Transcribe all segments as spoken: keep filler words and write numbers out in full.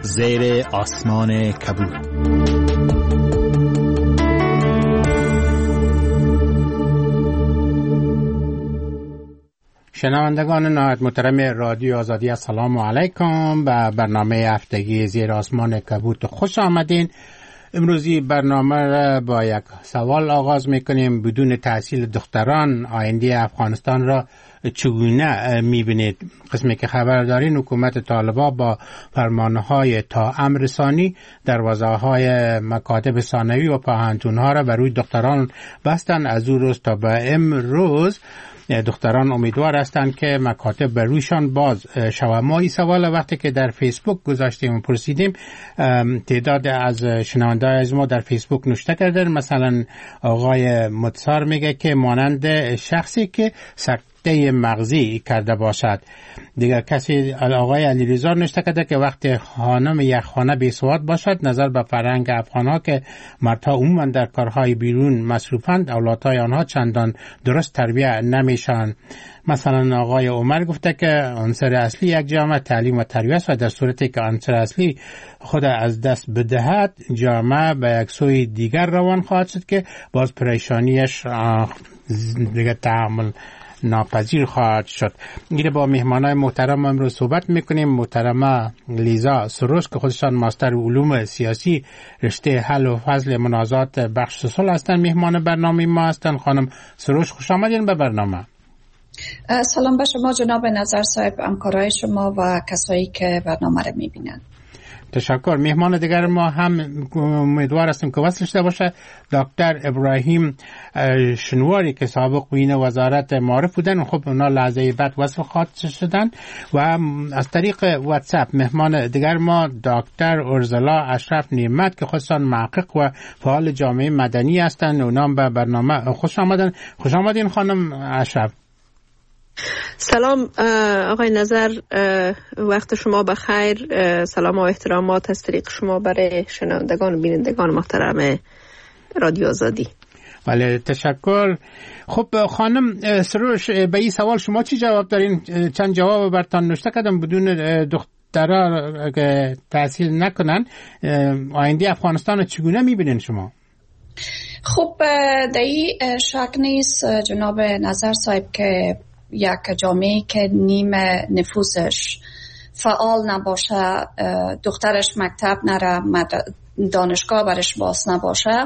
زیر آسمان کبود. شنوندگان نهایت محترم رادیو آزادی، السلام علیکم. به برنامه هفتگی زیر آسمان کبود خوش آمدین. امروزی برنامه را با یک سوال آغاز میکنیم. بدون تحصیل دختران آینده افغانستان را چگونه میبینید؟ قسمی که خبر دارین حکومت طالبان با فرمانهای تا امر ثانی دروازه‌های مکاتب ثانوی و پوهنتون‌ها را بر روی دختران بستند. از او روز تا به امروز دختران امیدوار هستند که مکاتب بر رویشان باز شود. ما این سوال وقتی که در فیسبوک گذاشتیم و پرسیدیم، تعداد از شنونده‌های از ما در فیسبوک نوشته کردن. مثلا آقای متصار میگه که مانند شخصی که سکته مغزی کرده باشد. دیگر کسی آقای علیرضا نوشته کرده که وقتی خانم یک خانه بی‌سواد باشد، نظر به فرهنگ افغان‌ها که مردها عموما در کارهای بیرون مصروفند، اولادهای آنها چندان درست تربیت نمیشن. مثلا آقای عمر گفته که عنصر اصلی یک جامعه تعلیم و تربیت و در صورتی که عنصر اصلی خود از دست بدهد، جامعه به یک سوی دیگر روان خواهد شد که باز پریشانیش دیگر تحمل ناپذیر خواهد شد. میره با مهمانای محترم امروز صحبت میکنیم. محترمه لیزا سروش که خودشان ماستر علوم سیاسی رشته حل و فصل منازعات بخش سول هستن، مهمان برنامه ما هستن. خانم سروش خوش آمدین به برنامه. سلام به شما جناب نظر صاحب، همکارای شما و کسایی که برنامه رو میبینن. تشکر. مهمان دیگر ما هم امیدوار هستیم که وصل شده باشه، دکتر ابراهیم شنواری که سابق معین وزارت معارف بودن. خب اونا لحظه بعد وصل خواهد شدن. و از طریق واتساپ مهمان دیگر ما دکتر ارزلا اشرف نعمت که خودشان محقق و فعال جامعه مدنی هستند. اونا به برنامه خوش آمدن. خوش آمدین خانم اشرف. سلام آقای نظر، وقت شما بخیر. سلام و احترامات از طریق شما برای شنوندگان و بینندگان محترم رادیو آزادی. بله تشکر. خب خانم سروش، به این سوال شما چی جواب دارین؟ چند جواب برتان نوشته کردم. بدون دخترها که تحصیل نکنن آینده افغانستان رو چگونه میبینین شما؟ خب در این شک نیست جناب نظر صاحب که یک جامعه که نیم نفوسش فعال نباشه، دخترش مکتب نره، دانشگاه برش باز نباشه،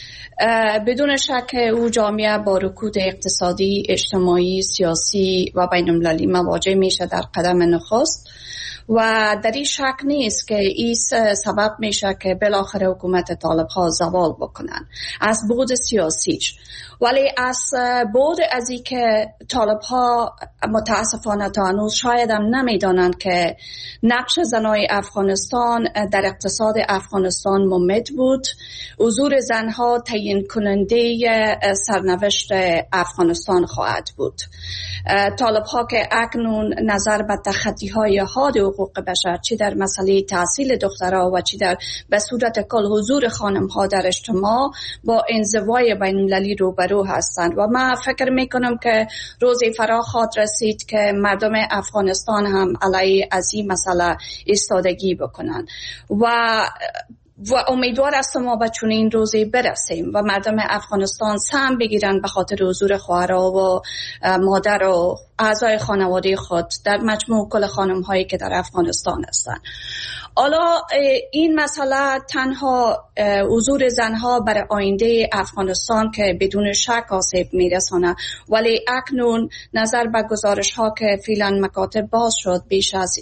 بدون شک او جامعه با رکود اقتصادی، اجتماعی، سیاسی و بین المللی مواجه میشه در قدم نخست. و در این شک نیست که این سبب میشه که بالاخره حکومت طالب ها زوال بکنن از بعد سیاسیش. ولی از بعد از این که طالب ها متاسفانه تا هنوز شاید هم نمیدانند که نقش زنای افغانستان در اقتصاد افغانستان ممد بود. حضور زنها تعیین کننده سرنوشت افغانستان خواهد بود. طالب ها که اکنون نظر به تخطی های حاد حقوق بشر، چی در مسئله تحصیل دخترها و چی در به صورت کل حضور خانم ها در اجتماع، با انزوای بین المللی روبرو هستند. و من فکر میکنم که روزی فرا خواهد رسید که مردم افغانستان هم علیه از این مسئله ایستادگی بکنن و و امیدوار هستم ما به چنین روزی برسیم و مردم افغانستان سهم بگیرن به خاطر حضور خواهرها و مادر و اعضای خانواده خود در مجموع کل خانم هایی که در افغانستان هستند. حالا این مسئله تنها حضور زنها برای آینده افغانستان که بدون شک آسیب میرسانه، ولی اکنون نظر به گزارش ها که فعلا مکاتب باز شد، بیش از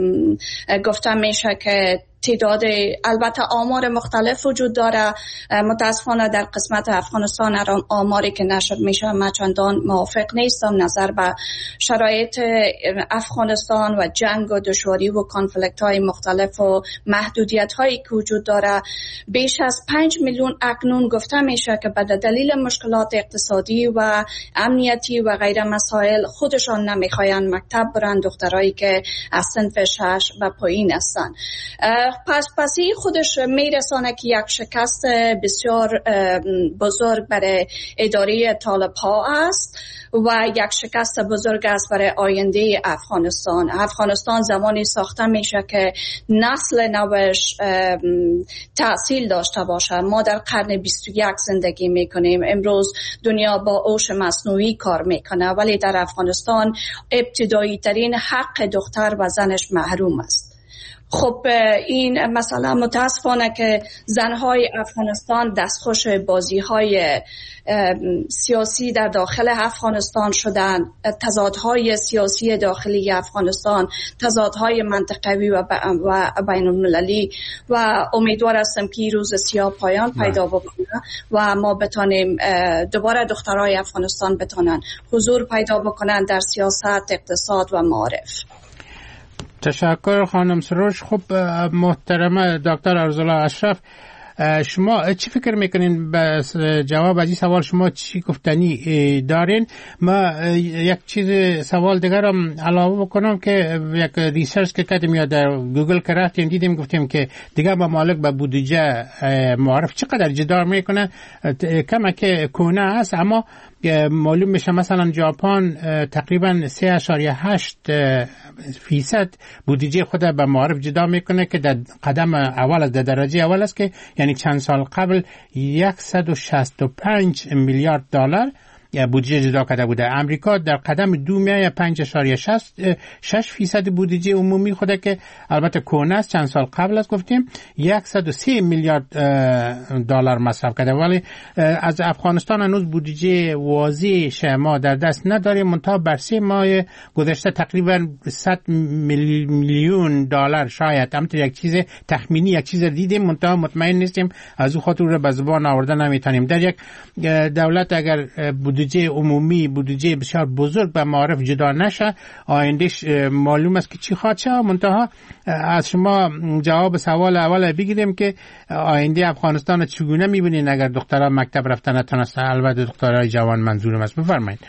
گفته میشه که تعداد، البته آمار مختلف وجود داره، متاسفانه در قسمت افغانستان آماری که نشر میشه من چندان موافق نیستم نظر به شرایط افغانستان و جنگ و دشواری و کانفلیکت های مختلف و محدودیت هایی که وجود داره. بیش از پنج میلیون اکنون گفته میشه که به دلیل مشکلات اقتصادی و امنیتی و غیره مسائل خودشان نمیخواین مکتب برن، دخترایی که از صنف شش و پایین هستن. پس پس این خودش میرسانه که یک شکست بسیار بزرگ برای اداره طالب ها است و یک شکست بزرگ است برای آینده افغانستان. افغانستان زمانی ساخته میشه که نسل نوش تأثیر داشته باشه. ما در قرن بیست و یک زندگی میکنیم. امروز دنیا با هوش مصنوعی کار میکنه، ولی در افغانستان ابتدایی ترین حق دختر و زنش محروم است. خب این مثلا متاسفانه که زنهای افغانستان دستخوش بازی‌های سیاسی در داخل افغانستان شدن، تضادهای سیاسی داخلی افغانستان، تضادهای منطقوی و بین المللی، و امیدوار هستم که روز سیاه پایان پیدا بکنه و ما بتانیم دوباره دخترای افغانستان بتانن حضور پیدا بکنن در سیاست، اقتصاد و معارف. تشکر خانم سروش. خب محترم دکتر ارزالله اشرف، شما چی فکر میکنین به جواب از این سوال؟ شما چی گفتنی دارین؟ ما یک چیز سوال دیگر هم علاوه بکنم که یک ریسرچ که کردیم یا در گوگل که رفتیم دیدیم گفتیم که دیگه ممالک به بودجه معارف چقدر جدار میکنه، کمه که کونه است، اما معلوم میشه مثلا ژاپن تقریبا سه اشاریه هشت فیصد بودجه خود به معارف جدا میکنه که در قدم اول است، در درجه اول است، که یعنی چند سال قبل صد و شصت و پنج میلیارد دلار بودجه جدا کرده بوده. امریکا در قدم دو میایه پنج اشاریه شش فیصد بودجه عمومی خوده که البته کهنه است، چند سال قبل است گفتیم صد و سه میلیارد دلار مصرف کرده، ولی از افغانستان هنوز بودجه واضح ما در دست نداریم. منتها بر سه ماه گذشته تقریبا صد میلیون دلار شاید، البته یک چیز تخمینی، یک چیز دیدیم منتها مطمئن نیستیم، از او خاطر رو به زبان آورده نمیتونیم. در یک دولت اگر بودجه عمومی، بودجه بسیار بزرگ به معارف جدا نشه، آیندهش معلوم است که چی خواهد شد. منتها از شما جواب سوال اول بگیریم که آینده افغانستان چگونه میبینین اگر دخترها مکتب رفتن نتونستن؟ البته دخترای جوان منظورم است. بفرمایید.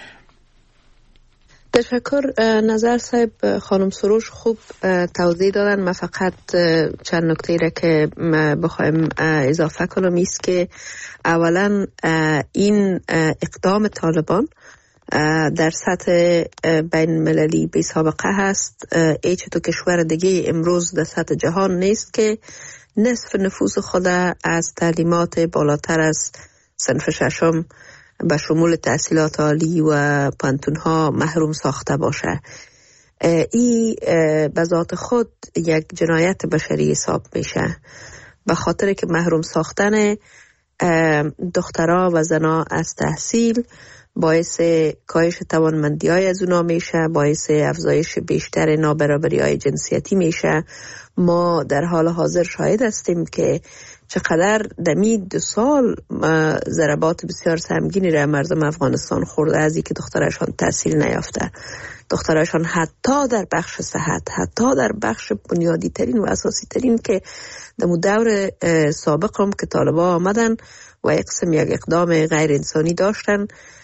تشکر نظر صاحب. خانم سروش خوب توضیح دادن. من فقط چند نکته را که بخوایم اضافه کنم است که اولا این اقدام طالبان در سطح بین المللی بی سابقه هست. هیچ تو کشور دیگه امروز در سطح جهان نیست که نصف نفوذ خود از تعلیمات بالاتر از صنف ششم به شمول تحصیلات عالی و پانتونها محروم ساخته باشه. این به ذات خود یک جنایت بشری حساب میشه، به خاطر که محروم ساختن دخترها و زنها از تحصیل باعث کاهش توانمندی های از اونا میشه، باعث افزایش بیشتر نابرابری های جنسیتی میشه. ما در حال حاضر شاهد هستیم که چقدر دمی دو سال ضربات بسیار سهمگینی را مردم افغانستان خورده از اینکه دخترشان تحصیل نیافته. دخترشان حتی در بخش صحت، حتی در بخش بنیادی ترین و اساسی ترین که در دور سابق هم که طالبا آمدن و یک قسم یک اقدام غیر انسانی داشتن،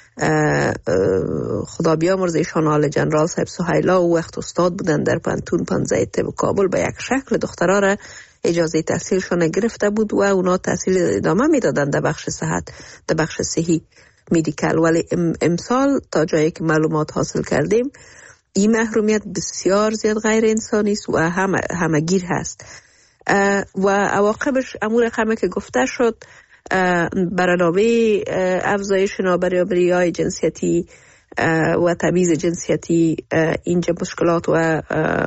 خدا بیامرزه ایشان آل جنرال صاحب سهیلا و وقت استاد بودن در پانتون پانزده طب کابل، به یک شکل دخترها را اجازه تحصیلشان گرفته بود و اونا تحصیل ادامه میدادن در بخش صحت، در بخش صحی میدیکل. ولی امسال تا جایی که معلومات حاصل کردیم این محرومیت بسیار زیاد غیر انسانی است و همه همگیر هست و عواقبش امور رقمی که گفته شد بر علاوه افزایش نابرابری های جنسیتی و تبعیض جنسیتی اینجا مشکلات و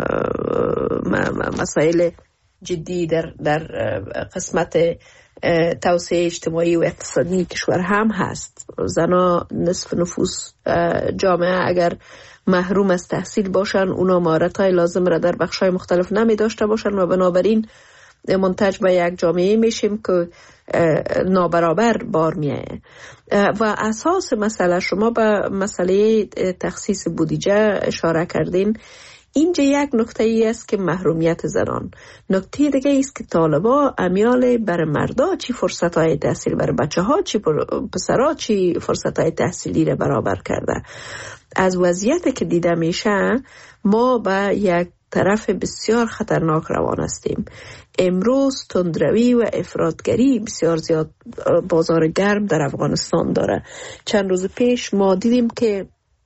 مسائل جدی در در قسمت توسعه اجتماعی و اقتصادی کشور هم هست. زنها نصف نفوس جامعه اگر محروم از تحصیل باشن، اونا مهارت‌های لازم را در بخش‌های مختلف نمی داشته باشن و بنابراین منتج به یک جامعه میشیم که نابرابر بار میایه. و اساس مسئله، شما به مسئله تخصیص بودجه اشاره کردین، اینجا یک نکته ای است که محرومیت زنان. نکته دیگه است که طالبا امیال بر مردا چی فرصت های تحصیل، بر بچه ها چی پسرها چی فرصت های تحصیلی را برابر کرده. از وضعیت که دیده میشه ما به یک طرف بسیار خطرناک روان هستیم. امروز تندروی و افراطگری بسیار زیاد بازار گرم در افغانستان داره. چند روز پیش ما دیدیم که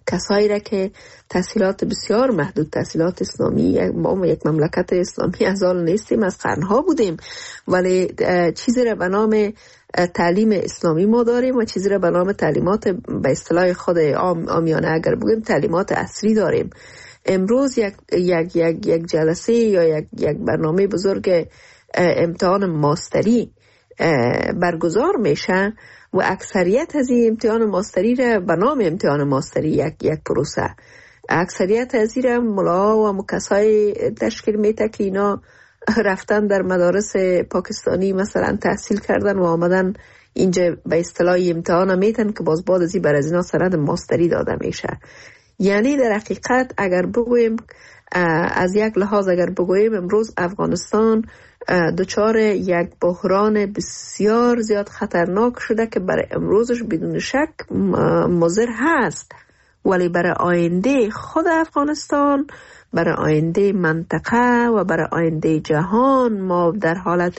کسایی را که تحصیلات بسیار محدود، تحصیلات اسلامی، ما یک مملکت اسلامی از آن نیستیم، از قرنها بودیم، ولی چیزی را به نام تعلیم اسلامی ما داریم و چیزی را به نام تعلیمات به اصطلاح خود عام عامیانه اگر بگیم تعلیمات عصری داریم. امروز یک یک یک یک جلسه یا یک یک برنامه بزرگ امتحان ماستری برگزار میشه و اکثریت از این امتحان ماستری را به نام امتحان ماستری یک یک پروسه، اکثریت از این را ملا و مکسای تشکیل میده که اینا رفتن در مدارس پاکستانی مثلا تحصیل کردن و آمدن اینجا به اصطلاح امتحان میتن که باز بعد از این بر از اینا سند ماستری داده میشه. یعنی در حقیقت اگر بگویم از یک لحاظ اگر بگویم امروز افغانستان دچار یک بحران بسیار زیاد خطرناک شده که برای امروزش بدون شک مضر هست، ولی برای آینده خود افغانستان، برای آینده منطقه و برای آینده جهان ما در حالت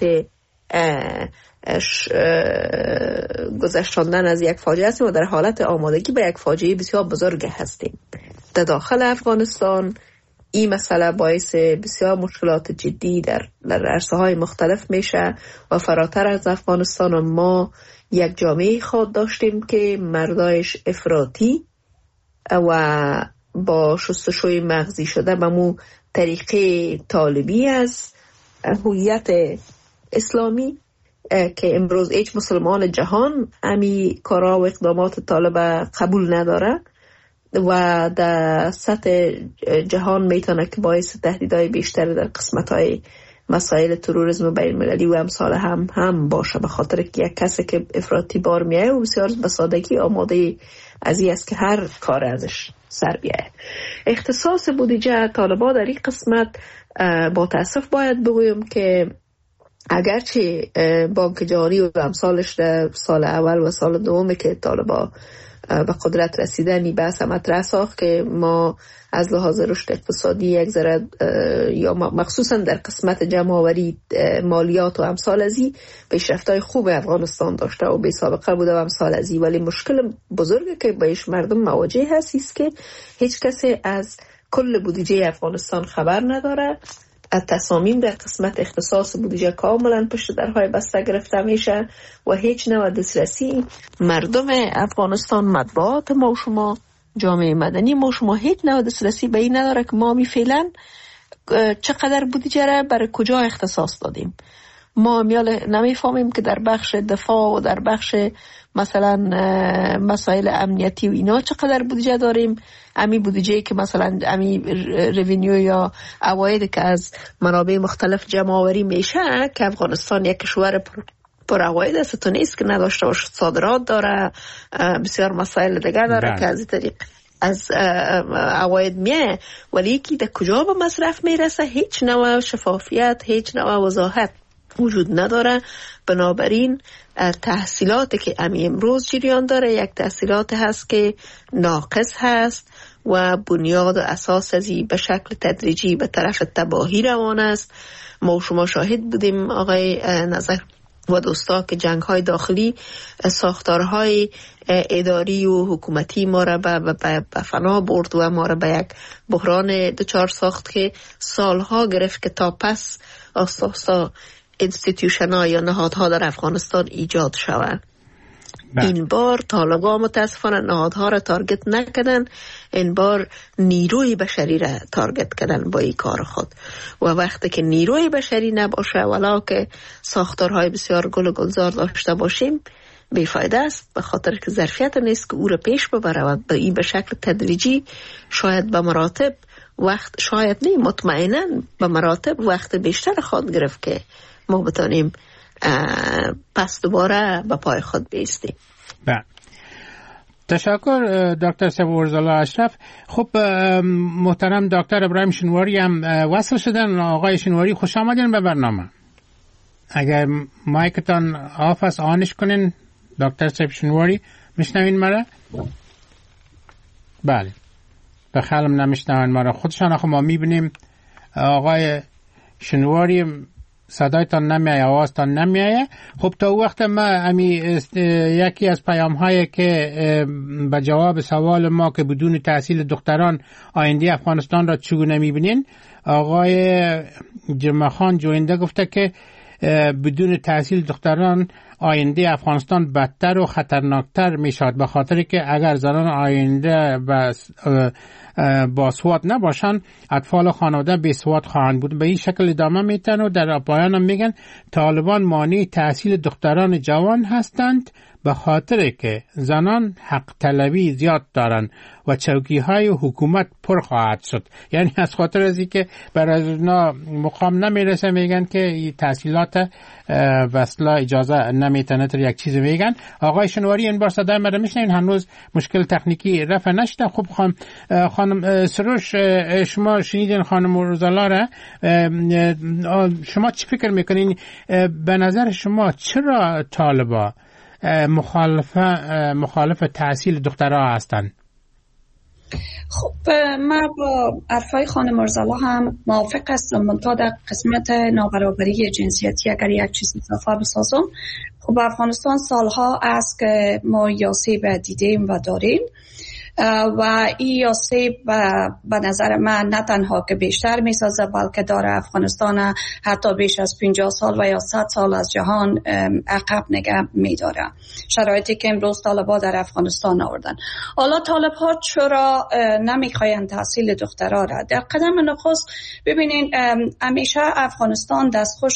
گذشتاندن از یک فاجعه هستیم و در حالت آمادگی به یک فاجعه بسیار بزرگ هستیم. در داخل افغانستان این مسئله باعث بسیار مشکلات جدی در در عرصه‌های مختلف میشه و فراتر از افغانستان ما یک جامعه خود داشتیم که مردایش افراطی و با شستشوی مغزی شده به مو طریقه طالبی از هویت اسلامی که امروز هیچ مسلمان جهان امی کارا و اقدامات طالب قبول نداره و در سطح جهان میتونه که باعث تهدیدهای بیشتر در قسمت‌های مسائل تروریسم بین المللی و امثال هم هم باشه، به خاطر که یک کسی که افراطی بار میایه و بسیار به سادگی آماده از این است که هر کار ازش سر بیایه. اختصاص بودجه طالبان در این قسمت با تأسف باید بگویم که اگرچه بانک جهانی و امثالش در سال اول و سال دوم که طالبان به قدرت رسیدنی بحث مطرح ساخت که ما از لحاظ رشد اقتصادی یک ذره یا مخصوصا در قسمت جمع‌آوری مالیات و امثال ازی پیشرفت‌های خوب افغانستان داشته و بی سابقه بوده و امثال ازی، ولی مشکل بزرگی که باش مردم مواجه هست است که هیچ کسی از کل بودجه افغانستان خبر نداره. تصامیم در قسمت اختصاص بودجه کاملا پشت درهای بسته گرفته میشه و هیچ نوع دسترسی مردم افغانستان، مطبوعات ما و شما، جامعه مدنی ما و شما هیچ نوع دسترسی به این نداره که ما می فعلا چقدر بودجه را برای کجا اختصاص دادیم. ما میال نمیفهمیم که در بخش دفاع و در بخش مثلا مسائل امنیتی و اینا چقدر بودجه داریم. امی بودجه که مثلا امی رونیو یا عواید که از منابع مختلف جمع آوری میشه که افغانستان یک کشور پر پر عواید است تو نیست که نداشته باشه، صادرات داره، بسیار مسائل دیگر داره که از این طریق از عواید میه، ولی یکی در کجا به مصرف میرسه هیچ نوع شفافیت، هیچ نوع وضاحت وجود نداره. بنابراین تحصیلاتی که امی امروز جریان داره یک تحصیلات هست که ناقص هست و بنیاد و اساس ازی به شکل تدریجی به طرف تباهی روان است. ما شما شاهد بودیم آقای نظر و دوستا که جنگ های داخلی ساختارهای اداری و حکومتی ما را به فنا برد و ما را به یک بحران دچار ساخت که سالها گرفت که تا پس آستا آستا انستیتیوشن ها یا نهادها در افغانستان ایجاد شوند. این بار طالبان متاسفانه نهادها را تارگت نکردن، این بار نیروی بشری را تارگت کردن با این کار خود و وقتی که نیروی بشری نباشه ولا که ساختارهای بسیار گل و گلزار داشته باشیم بیفایده است، به خاطر که ظرفیت نیست که او را پیش ببره و به این به شکل تدریجی شاید به مراتب وقت شاید نه مطمئنا به مراتب وقت بیشتر خود گرفت که ما بتانیم پس دوباره به پای خود بیستیم. بله، تشکر دکتر صبورزالا اشرف. خب محترم دکتر ابراهیم شنواری هم وصل شدن. آقای شنواری خوش آمدین به برنامه. اگر مایکتان آف است آنش کنین. دکتر صاحب شنواری میشنوین مرا؟ بله، به خیالم نمیشنون مرا. خودشان آخه ما میبینیم آقای شنواری صدایتان نمیایه، آوازتان نمیایه. خب تا وقت ما امی یکی از پیام هایی که به جواب سوال ما که بدون تحصیل دختران آینده افغانستان را چگونه میبینین، آقای جمعخان جوینده گفته که بدون تحصیل دختران آینده افغانستان بدتر و خطرناکتر میشود، به خاطر که اگر زنان آینده بس با سواد نباشن، اطفال خانواده بی سواد خواهند بود. به این شکل ادامه میتن و در پایان هم میگن طالبان مانع تحصیل دختران جوان هستند به خاطر که زنان حق طلبی زیاد دارند و چوکی های حکومت پر خواهد شد. یعنی از خاطر از که برای اونا مقام نمیرسه میگن که تحصیلات وصلا اجازه نمیتونه تر یک چیز میگن. آقای شنواری این بار صدای مرا میشنین؟ هنوز مشکل تکنیکی رفع نشده. خب خانم خانم سروش، شما شنیدین خانم روزالا را، شما چی فکر میکنین؟ به نظر شما چرا طالبا مخالف مخالف تحصیل دخترها هستند؟ خب من با حرفای خانم مرزالا هم موافق هستم، منتها در قسمت نابرابری جنسیتی اگر یک چیز اضافه بسازم. خب افغانستان سالها است که ما یاسیب دیدیم و داریم و این یاسیب به نظر من نه تنها که بیشتر میسازه بلکه داره افغانستان حتی بیش از پنجاه سال و یا صد سال از جهان عقب نگه میداره، شرایطی که امروز طالبا در افغانستان آوردن. حالا طالبها چرا نمیخواین تحصیل دخترها را؟ در قدم نخست ببینین همیشه افغانستان دستخوش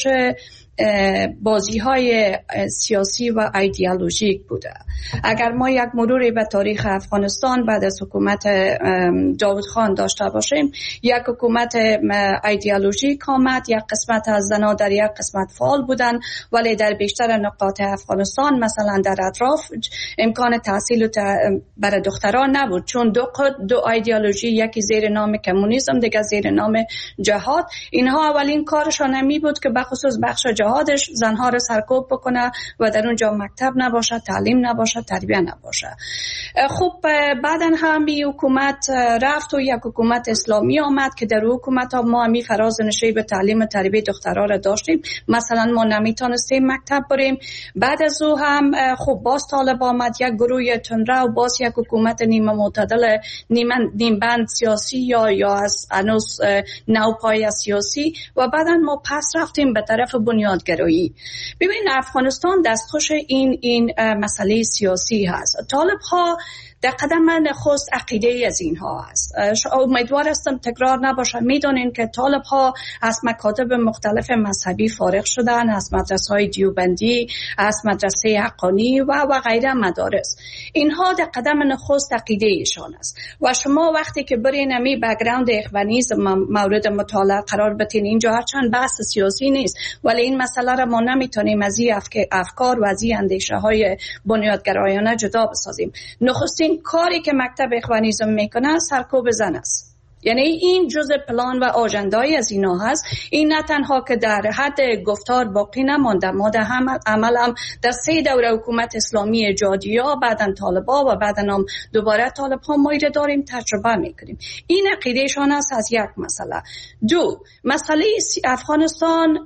بازی های سیاسی و ایدئولوژیک بوده. اگر ما یک مروری به تاریخ افغانستان بعد از حکومت داود خان داشته باشیم، یک حکومت ایدئولوژیک آمد، یک قسمت از زنها در یک قسمت فعال بودن، ولی در بیشتر نقاط افغانستان مثلا در اطراف امکان تحصیل برای دختران نبود، چون دو دو ایدئولوژی، یکی زیر نام کمونیسم دیگه زیر نام جهاد، اینها اولین کارشان نمی بود که بخصوص بخش جهادش زنها رو سرکوب بکنه و در اونجا مکتب نباشه، تعلیم نباشه، تربیه نباشه. خب بعدن هم بی حکومت رفت و یک حکومت اسلامی آمد که در حکومت ها ما همی فراز نشی به تعلیم و تربیه دخترها را داشتیم. مثلا ما نمیتونستیم مکتب بریم. بعد از او هم خب باز طالب آمد، یک گروه تندرو، باز یک حکومت نیمه معتدل، نیمه نیم بند سیاسی یا یا از انوس نوپای سیاسی و بعدن ما پس رفتیم به طرف بنیادگرایی. ببین افغانستان دستخوش این این مسئله سیاسی هست. طالب ها در قدم نخست عقیده از اینها هست. امیدوار هستم تکرار نباشه. میدونین که طالب ها از مکاتب مختلف مذهبی فارغ شدن، از مدرسه های دیوبندی، از مدرسه حقانی و و غیره مدارس. اینها در قدم نخست عقیده ایشان است و شما وقتی که برین امی بک‌گراند اخوانیسم مورد مطالعه قرار بتین، اینجا هرچند بحث سیاسی نیست ولی این مسئله را ما نمیتونیم از این افکار و از این اندیشه های بنیادگرایانه جدا بسازیم. نخستین کاری که مکتب اخوانیسم میکنه سرکوب زن است. یعنی این جزء پلان و آژندای از اینا هست. این نه تنها که در حد گفتار باقی نمانده، ما در عمل هم در سه دوره حکومت اسلامی جادیا، بعدن طالبا و بعدن هم دوباره طالبها ما ایره داریم تجربه میکنیم. این عقیدهشان است از یک مسئله. دو، مسئله افغانستان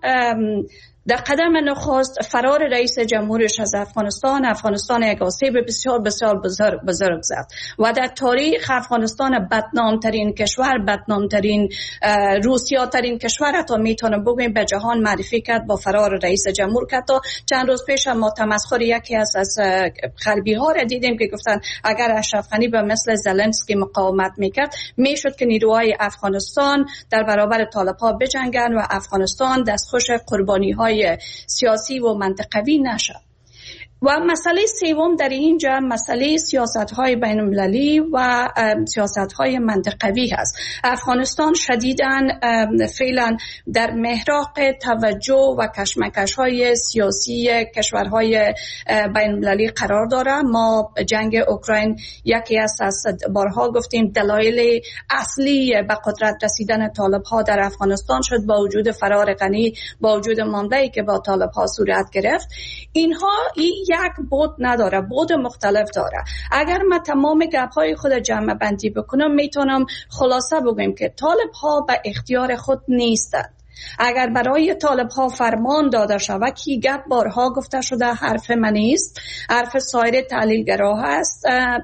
در قدم نخست فرار رئیس جمهورش از افغانستان، افغانستان یک آسیب بسیار بسیار بزرگ, بزرگ زد و در تاریخ افغانستان بدنامترین کشور، بدنامترین روسیاترین کشور تا میتونه بگویم به جهان معرفی کرد با فرار رئیس جمهور که تا چند روز پیش ما تمسخر یکی از از غربی ها را دیدیم که گفتن اگر اشرف غنی به مثل زلنسکی مقاومت میکرد میشد که نیروهای افغانستان در برابر طالبها بجنگن و افغانستان دستخوش قربانی های سیاسی و منطقوی نشه. و مسئله سوم در اینجا مسئله سیاست‌های بین‌المللی و سیاست‌های منطقوی هست. افغانستان شدیداً فعلا در محراق توجه و کشمکش‌های سیاسی کشورهای بین‌المللی قرار داره. ما جنگ اوکراین یکی از بارها گفتیم دلایل اصلی به قدرت رسیدن طالب‌ها در افغانستان شد با وجود فرار غنی، با وجود مانده‌ای که با طالب‌ها صورت گرفت. اینها ای یک بود نداره، بود مختلف داره. اگر ما تمام گپ‌های خود جمع بندی بکنم میتونم خلاصه بگم که طالب ها به اختیار خود نیستند. اگر برای طالب ها فرمان داده شود که گپ بارها گفته شده، حرف من نیست، حرف سایر تحلیلگرا هست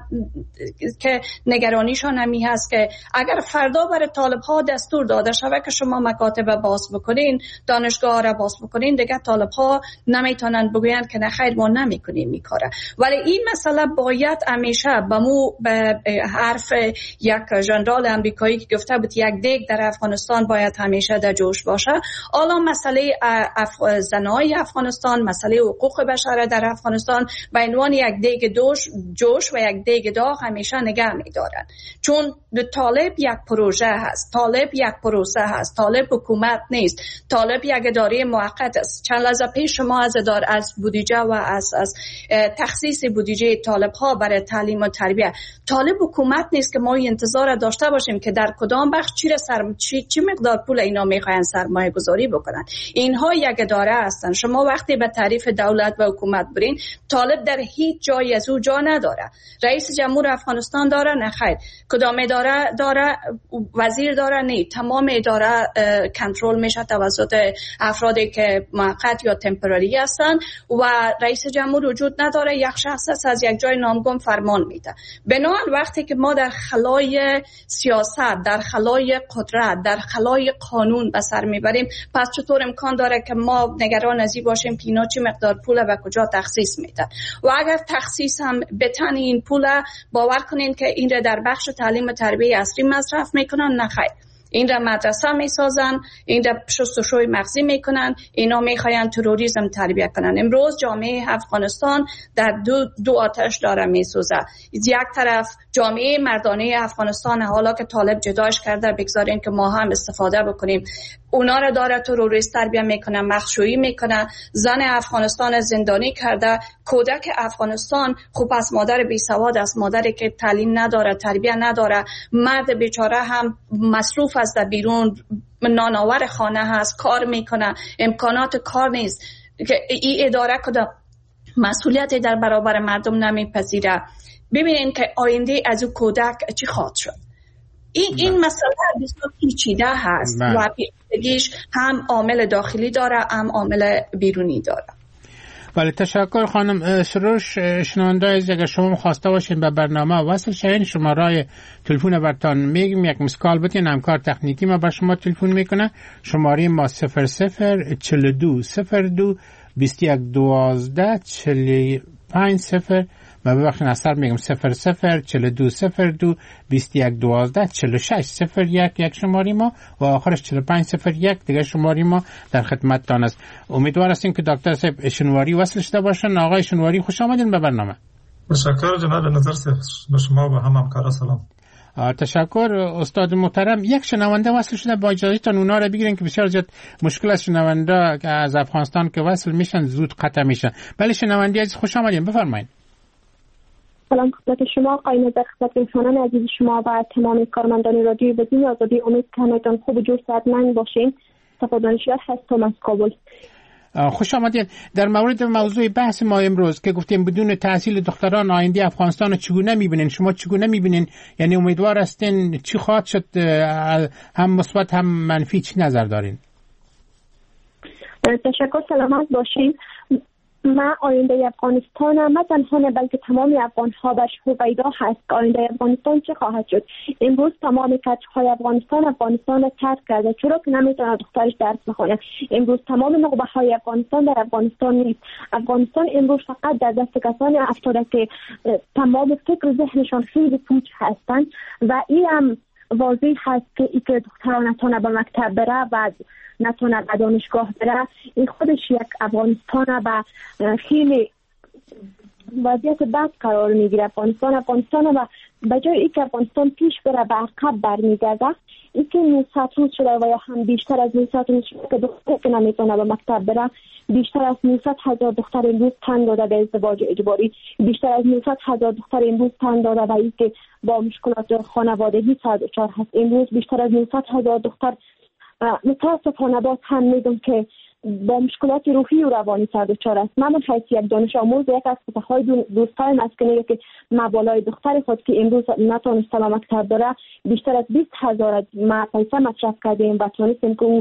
که نگرانیشان همی هست که اگر فردا برای طالب ها دستور داده شود که شما مکاتب باز بکنین، دانشگاه را باز بکنین، دیگه طالب ها نمیتونن بگویند که نه خیر ما نمیکنیم این کاره. ولی این مسئله باید همیشه بمو به حرف یک ژنرال امریکایی که گفته بود یک دیگ در افغانستان باید همیشه در جوش باشه. حالا مسئله اف... زنای افغانستان، مسئله حقوق بشر در افغانستان به عنوان یک دیگ دوش جوش و یک دیگ داغ همیشه نگه می‌دارن، چون طالب یک پروژه هست، طالب یک پروسه هست، طالب حکومت نیست، طالب یک اداره موقت است. چند لحظه پیش شما از اداره از بودجه و از از تخصیص بودجه طالب ها برای تعلیم و تربیت، طالب حکومت نیست که ما انتظار داشته باشیم که در کدام بخش چی سر چی, چی مقدار پول اینا میخواین سرمایه گذاری بکنن. اینها یک اداره هستن. شما وقتی به تعریف دولت و حکومت برین، طالب در هیچ جایی از او جا نداره. رئیس جمهور افغانستان داره؟ نه خیر. کدام اداره داره؟ وزیر داره؟ نه. تمام اداره کنترل میشه توسط افرادی که موقت یا تمپرری هستن و رئیس جمهور وجود نداره، یک شخص است از یک جای نامگون فرمان میده. بنابراین وقتی که ما در خلای سیاست، در خلای قدرت، در خلای قانون به سر میبریم، پس چطور امکان داره که ما نگران از این باشیم که اینا چه مقدار پول و کجا تخصیص میده؟ و اگر تخصیص هم بتن این پول، باور کنین که این را در بخش تعلیم و تربیت اصلی مصرف میکنن؟ نه خیر. این را مدرسه میسازن، این را شستشوی مغزی میکنن، اینا میخواین تروریسم تربیت کنن. امروز جامعه افغانستان در دو, دو آتش داره میسوزه. یک طرف جامعه مردانه افغانستان، حالا که طالب جداش کرده بگذارین که ما هم استفاده بکنیم، اونا را داره تروریست تربیت میکنه، مخشویی میکنه، زن افغانستان زندانی کرده، کودک افغانستان خوب از مادر بی سواد است، مادری که تعلیم نداره، تربیت نداره، مرد بیچاره هم مصروف از در بیرون، نانآور خانه هست، کار میکنه، امکانات کار نیست، که این اداره کده مسئولیتی در برابر مردم نمیپذیره. ببینین که آینده از او کودک چی خواهد شد. این این مسئله بسیار پیچیده هست و پیچیدگیش هم عامل داخلی داره هم عامل بیرونی داره. بله، تشکر خانم سروش. شنونده از اگر شما خواسته باشین به برنامه وصل شین، شماره تلفن برتان میگم، یک مسکال بتین، همکار تکنیکی ما به شما تلفن میکنه. شماره ما صفر صفر چهل و دو صفر دو بیست و یک دوازده چهل و پنج صفر و ببخشید اثر میگم صفر صفر چهل و دو صفر دو بیست و یک دوازده چهل و شش صفر یک یک شماری ما و آخرش چهل و پنج صفر یک دیگه شماری ما در خدمتتان است. امیدوار هستیم که دکتر صاحب شنواری وصل شده باشن. آقای شنواری خوش آمدین به برنامه. تشکر جناب نظر صاحب، به شما و هم همکارا سلام. تشکر استاد محترم. یک شنونده وصل شده، با اجازهتون اونا رو بگیرین که بسیار زیاد مشکل است شنونده که از افغانستان که وصل میشن زود قطع میشن. بله شنونده عزیز خوش آمدین، بفرمایید. سلام خدمت شما آقای نظر، خدمت میهمانان عزیز شما و تمام کارمندان رادیوی بدین آزادی. امید که همتون خوب و جور صحتمند باشین. صفا دانشیار هستم از کابل. خوش آمدید. در مورد موضوع بحث ما امروز که گفتیم بدون تحصیل دختران آینده افغانستان رو چگونه میبینین؟ شما چگونه میبینین؟ یعنی امیدوار هستین چی خواهد شد؟ هم مثبت هم منفی چی نظر دارین؟ تشکر، سلامت باشین. من آینده افغانستانم نه تنها نه بلکه تمام افغان‌ها بهش هویدا هست که آینده افغانستان چه خواهد شد. امروز تمام کچه‌های افغانستان افغانستان را ترک کرده چرا که نمیتونه دخترش درس بخونه. امروز تمام نخبه‌های افغانستان در افغانستان نیست. افغانستان امروز فقط در دست کسانی افتاده که تمام فکر و ذهنشان خیلی پوچ هستند و این هم واضح هست که ای که دختران نتونه به مکتب بره و نتونه به دانشگاه بره، این خودش یک افغانستان و خیلی وضعیت بد قرار میگیره. افغانستان افغانستان و به جای اینکه افغانستان پیش بره به عقب برمیگرده. این که نهصد روز شده و یا هم بیشتر از نهصد روز شده که دختر که نمیتونه به مکتب بره. بیشتر از نهصد هزار دختر امروز تن داده به ازدواج اجباری. بیشتر از نهصد هزار دختر امروز تن داده به اینکه با مشکلات خانوادگی سر دچار هست. امروز بیشتر از نهصد هزار دختر متاسفانه باز هم میگم که با مشکلات روحی و روانی سر دچار است. من حیث یک دانش آموز یک از فتحهای دوستان مسکنی که مبالای دختر خود که امروز نتونسته به مکتب بره بیشتر از بیست هزار ما پیسه مصرف کردیم و تونستیم که او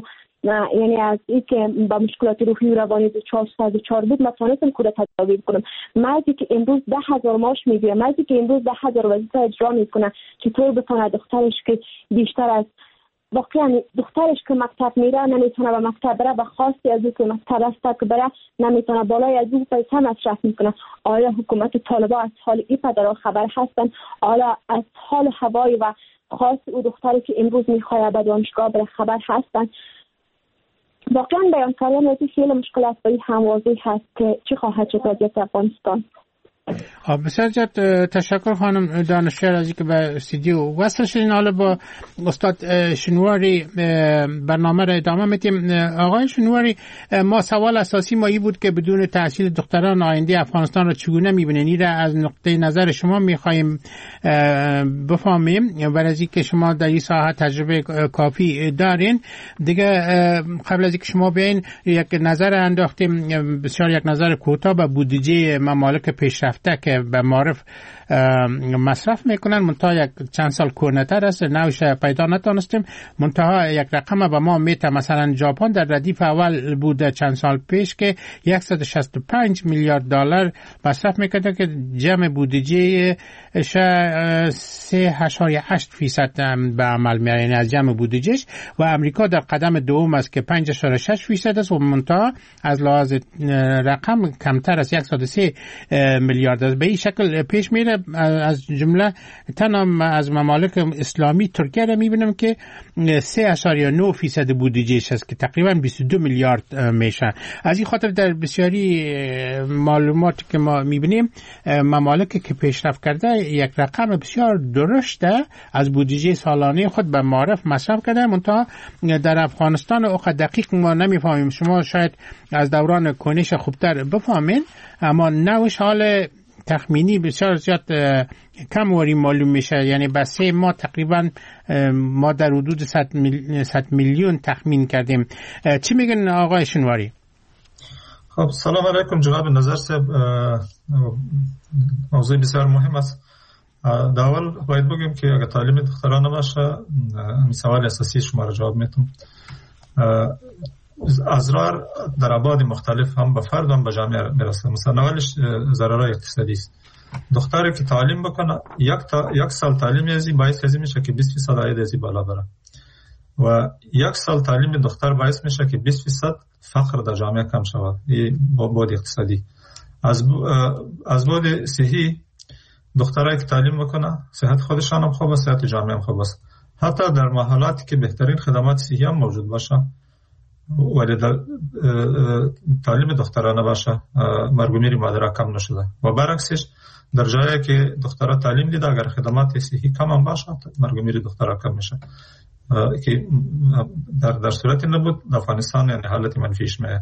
یعنی از این که با مشکلات روحی و روانی دچار دچار بود، من تونستم خود تداوی کنم. مردی که امروز ده هزار معاش میگیره، مردی که امروز ده هزار وظیفه اجرا میکنه، چطور بتونه دخترش که بیشتر از واقعا دخترش که مکتب میره نمیتونه به مکتب بره، به خاصی از که مکتب است که بره نمیتونه، بالای از اون پیسه مصرف میکنه. آیا حکومت طالبان از حال این پدرها خبر هستن؟ آیا از حال هوای و خاص او دختری که امروز میخواد به دانشگاه بره خبر هستن؟ واقعا بیان کردن از این خیلی مشکلات به هم واضح هست که چی خواهد شد وضعیت افغانستان. بسیار زیاد تشکر خانم دانشور از اینکه به استودیو وصل شدین. حالا با استاد شنواری برنامه را ادامه میدیم. آقای شنواری، ما سوال اساسی ما این بود که بدون تحصیل دختران آینده افغانستان را چگونه میبینین؟ این را از نقطه نظر شما میخوایم بفهمیم. برای از اینکه شما در این ساحه تجربه کافی دارین دیگه، قبل از اینکه شما بیاین یک نظر انداختیم، بسیار یک نظر کوتاه به بودجه ممالک پیشرفته که به معرف مصرف میکنن، منتها یک چند سال کورنتر است، نوش پیدا نتونستیم. منتها یک رقم به ما میته، مثلا ژاپن در ردیف اول بوده چند سال پیش که صد و شصت و پنج میلیارد دلار مصرف میکرده که جمع بودجه سه اشاریه هشت فیصد به عمل میاره، یعنی از جمع بودجهش. و امریکا در قدم دوم است که پنج اشاریه شش فیصد است و منتها از لحاظ رقم کمتر از صد و سه میلیارد است. به این شکل پیش میره. از جمله تنها از ممالک اسلامی ترکیه را میبینم که سه اشاریه نه فیصد بودجهش است که تقریبا بیست و دو میلیارد میشه. از این خاطر در بسیاری معلومات که ما میبینیم ممالک که پیشرفت کرده یک رقم بسیار درشته از بودجه سالانه خود به معرف مصرف کرده، منتها در افغانستان اوقات دقیق ما نمیفهمیم. شما شاید از دوران کنش خوبتر بفهمین، اما نوش حال تخمینی بسیار زیاد کم وری معلوم میشه. یعنی بس سه ماه تقریبا ما در حدود صد میلیون تخمین کردیم. چی میگن آقای شنواری؟ خب سلام علیکم جناب نظر صاحب، موضوع بسیار مهم است. در اول باید بگیم که اگر تعلیم دختران نباشه، این سوال اساسی شما را جواب میتونم. اضرار در ابعاد مختلف هم به فرد هم به جامعه میرسه. مثلا اولش ضررهای اقتصادی است. دختری که تعلیم بکنه یک تا یک سال تعلیم ازی باعث ازی میشه که بیست درصد عاید ازی بالا بره و یک سال تعلیم دختر باعث میشه که بیست درصد فقر در جامعه کم شود. این بعد اقتصادی. از از بعد صحی، دخترایی که تعلیم بکنه صحت خودشان هم خوب است، صحت جامعه هم خوب است. حتی در محلاتی که بهترین خدمات صحی هم موجود باشه ولی در تعلیم دخترانه باشه، مرگ و میر مادرها کم نشده. و برعکسش در جایی که دخترها تعلیم دیده اگر خدمات صحی کم هم باشه مرگ و میر دخترها کم میشه، که در در صورت نبود در افغانستان یعنی حالت منفیش میه.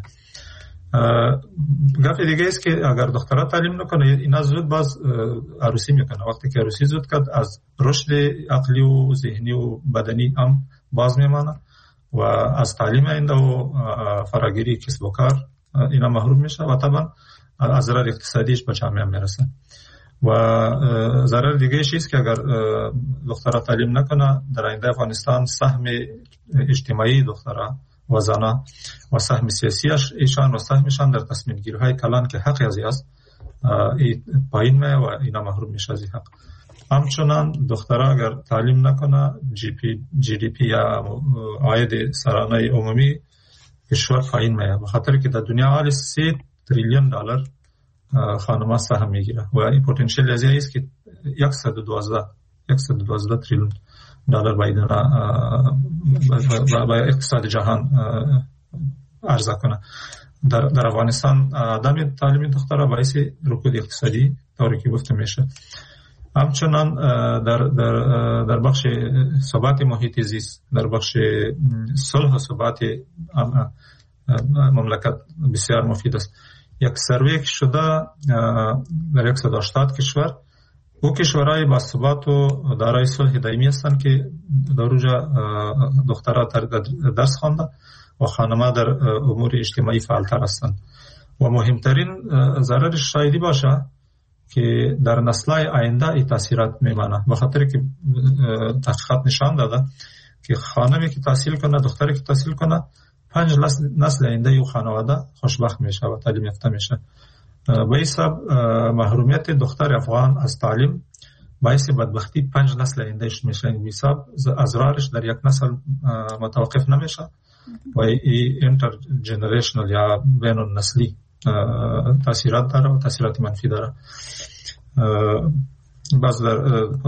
گپ دیگه است که اگر دخترها تعلیم نکنه اینا زود باز عروسی میکنه. وقتی که عروسی زود کرد از رشد عقلی و ذهنی و بدنی هم باز میمانه و از تعلیم اینده و فراگیری کسب و کار اینا محروم میشه و طبعا از ضرر اقتصادیش به جامعه میرسه. و ضرر دیگه ایست که اگر دخترها تعلیم نکنه در آینده افغانستان سهم اجتماعی دخترها و زنها و سهم سیاسی ایشان و سهمشان در تصمیم گیری های کلان که حقی ازی است پایین میه و اینا محروم میشه از این حق. همچنان دخترها اگر تعلیم نکنه جی پی جی دی پی یا عاید سرانه عمومی کشور پایین میه، به خاطر که در دنیا حالی سه تریلیون دلار خانم‌ها سهم میگیره و این پتانسیل ازی است که صد و دوازده تریلیون دلار باید با اقتصاد جهان عرضه کنه. در در افغانستان عدم تعلیم دخترها باعث رکود اقتصادی طوری که گفته میشه. همچنان در در در بخش ثبات محیط زیست، در بخش صلح و ثبات مملکت بسیار مفید است. یک سروی شده در صد و هشتاد کشور، او کشورهای با ثبات و دارای صلح دائمی هستند که در اونجا دخترها درس خوانده و خانم‌ها در امور اجتماعی فعالتر هستند. و مهمترین ضررش شایدی باشه که در نسل‌های آینده این تاثیرات میمانه، به خاطر که تحقیقات نشان داده که خانمی که تحصیل کنه، دختری که تحصیل کنه، پنج نسل آینده یو خانواده خوشبخت میشه و تعلیم یافته میشه. به حساب محرومیت دختر افغان از تعلیم باعث بدبختی پنج نسل آیندهش میشه. این حساب ازرارش در یک نسل متوقف نمیشه و این اینتر جنریشنال یا بین النسلی تاثیرات داره و تاثیرات منفی داره. باز در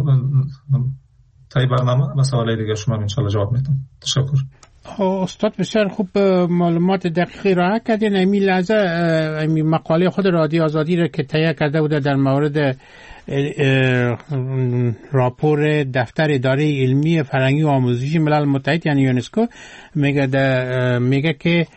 تای برنامه با سوالای دیگه شما انشالله جواب میدم. تشکر. استاد بسیار خوب معلومات دقیقی را کردین. امی لحظه امی مقاله خود رادیو آزادی را که تهیه کرده بوده در مورد راپور دفتر اداره علمی فرهنگی و آموزشی ملل متحد یعنی یونسکو میگه میگه که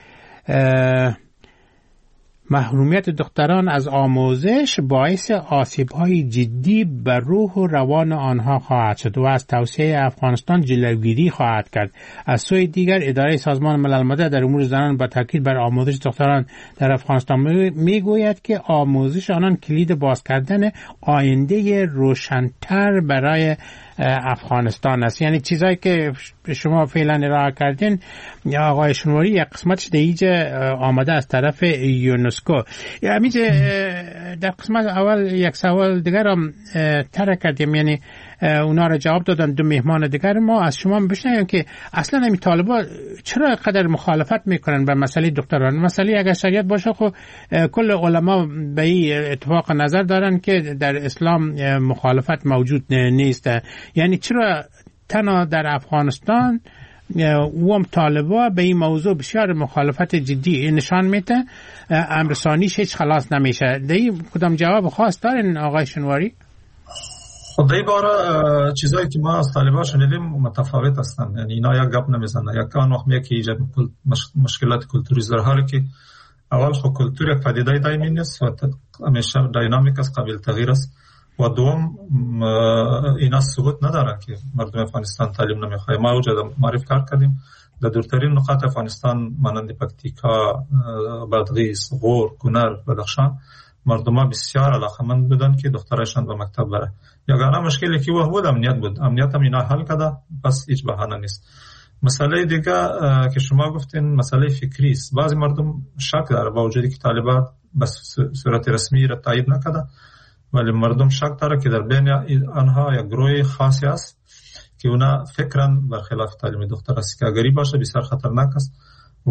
محرومیت دختران از آموزش باعث آسیب‌های جدی بر روح و روان آنها خواهد شد و از توسعه افغانستان جلوگیری خواهد کرد. از سوی دیگر اداره سازمان ملل متحد در امور زنان با تاکید بر آموزش دختران در افغانستان میگوید که آموزش آنان کلید باز کردن آینده روشن‌تر برای افغانستان است. یعنی چیزایی که شما فعلا ارائه کردین آقای شنواری یک قسمتش دیگه آمده از طرف یونسکو. یعنی در قسمت اول یک سوال دیگر هم طرح کردیم، یعنی اونا را جواب دادن دو مهمان دیگر. ما از شما بشنویم که اصلا این طالبان چرا قدر مخالفت میکنن به مسئله دختران. مسئله اگر شریعت باشه خب کل علما به این اتفاق نظر دارن که در اسلام مخالفت موجود نیست. یعنی چرا تنها در افغانستان و هم طالبا به این موضوع بسیار مخالفت جدی نشان میده، امر ثانیش هیچ خلاص نمیشه. دیگه کدام جواب خاص دارین آقای شنواری؟ خب این باره چیزایی که ما از طالبان شنیدیم متفاوت هستند. یعنی اینا یک گپ نمیزنن. یک آن وقت میگه که ایجاد مشکلات کلتوری در حالی که اول خب کلتور یک پدیده دائمی نیست و همیشه دینامیک است، قابل تغییر است. و دوم اینا ثبوت نداره که مردم افغانستان تعلیم نمیخواد. ما اوجا معرفی کار کردیم در دورترین نقاط افغانستان مانند پکتیکا، بادغیس، غور، کنر، بدخشان مردم ها بسیار علاقمند بودن که دخترشان به مکتب بره. یگانه مشکلی که بود امنیت بود. امنیت هم اینا حل کرده، پس هیچ بهانه نیست. مسئله دیگه که شما گفتین مسئله فکری است. بعضی مردم شک داره با وجودی که طالبان بس صورت رسمی را تایید نکرده، ولی مردم شک داره که در بین آنها یک گروه خاصی است که اونا فکرن برخلاف تعلیم دختر است که اگری باشه بسیار خطرناک است و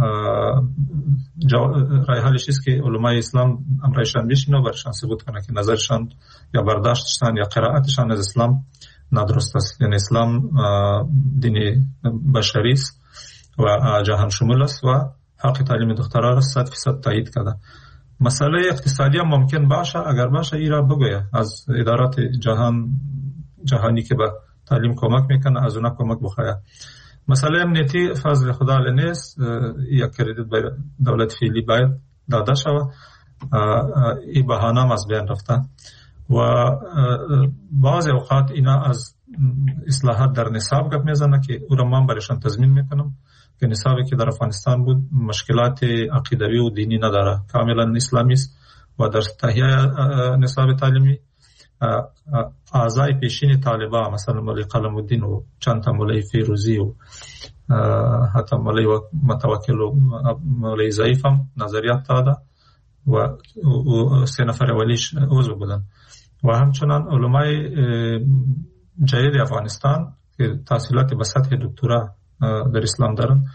رای حلش است که علمای اسلام امرایشان بشینه و برشان ثبوت کنه که نظرشان یا برداشتشان یا قرائتشان از اسلام نادرست است. یعنی اسلام دین بشری است و جهان شمول است و حق تعلیم دخترها را صد فیصد تایید کرده. مسئله اقتصادی هم ممکن باشه، اگر باشه ای را بگویه از ادارات جهان جهانی که به تعلیم کمک میکنه از اونا کمک بخواه. مسئله امنیتی فضل خدا نیست، یک کردیت به دولت فعلی باید داده شود. این بهانه هم از بین رفته و بعض اوقات اینا از اصلاحات در نصاب گپ میزنه که او را من برایشان تضمین میکنم که نصابی که در افغانستان بود مشکلات عقیدوی و دینی نداره، کاملا اسلامی است و در تهیه نصاب تعلیمی اعضای پیشین طالبان مثلا مولوی قلم الدین و چند تا مولوی فیروزی و حتی مولوی متوکل و مولوی ضعیف هم نظریات داده و سه نفر اولیش عضو بودن و همچنان علمای جدید افغانستان که تحصیلات به سطح دکترا در اسلام دارن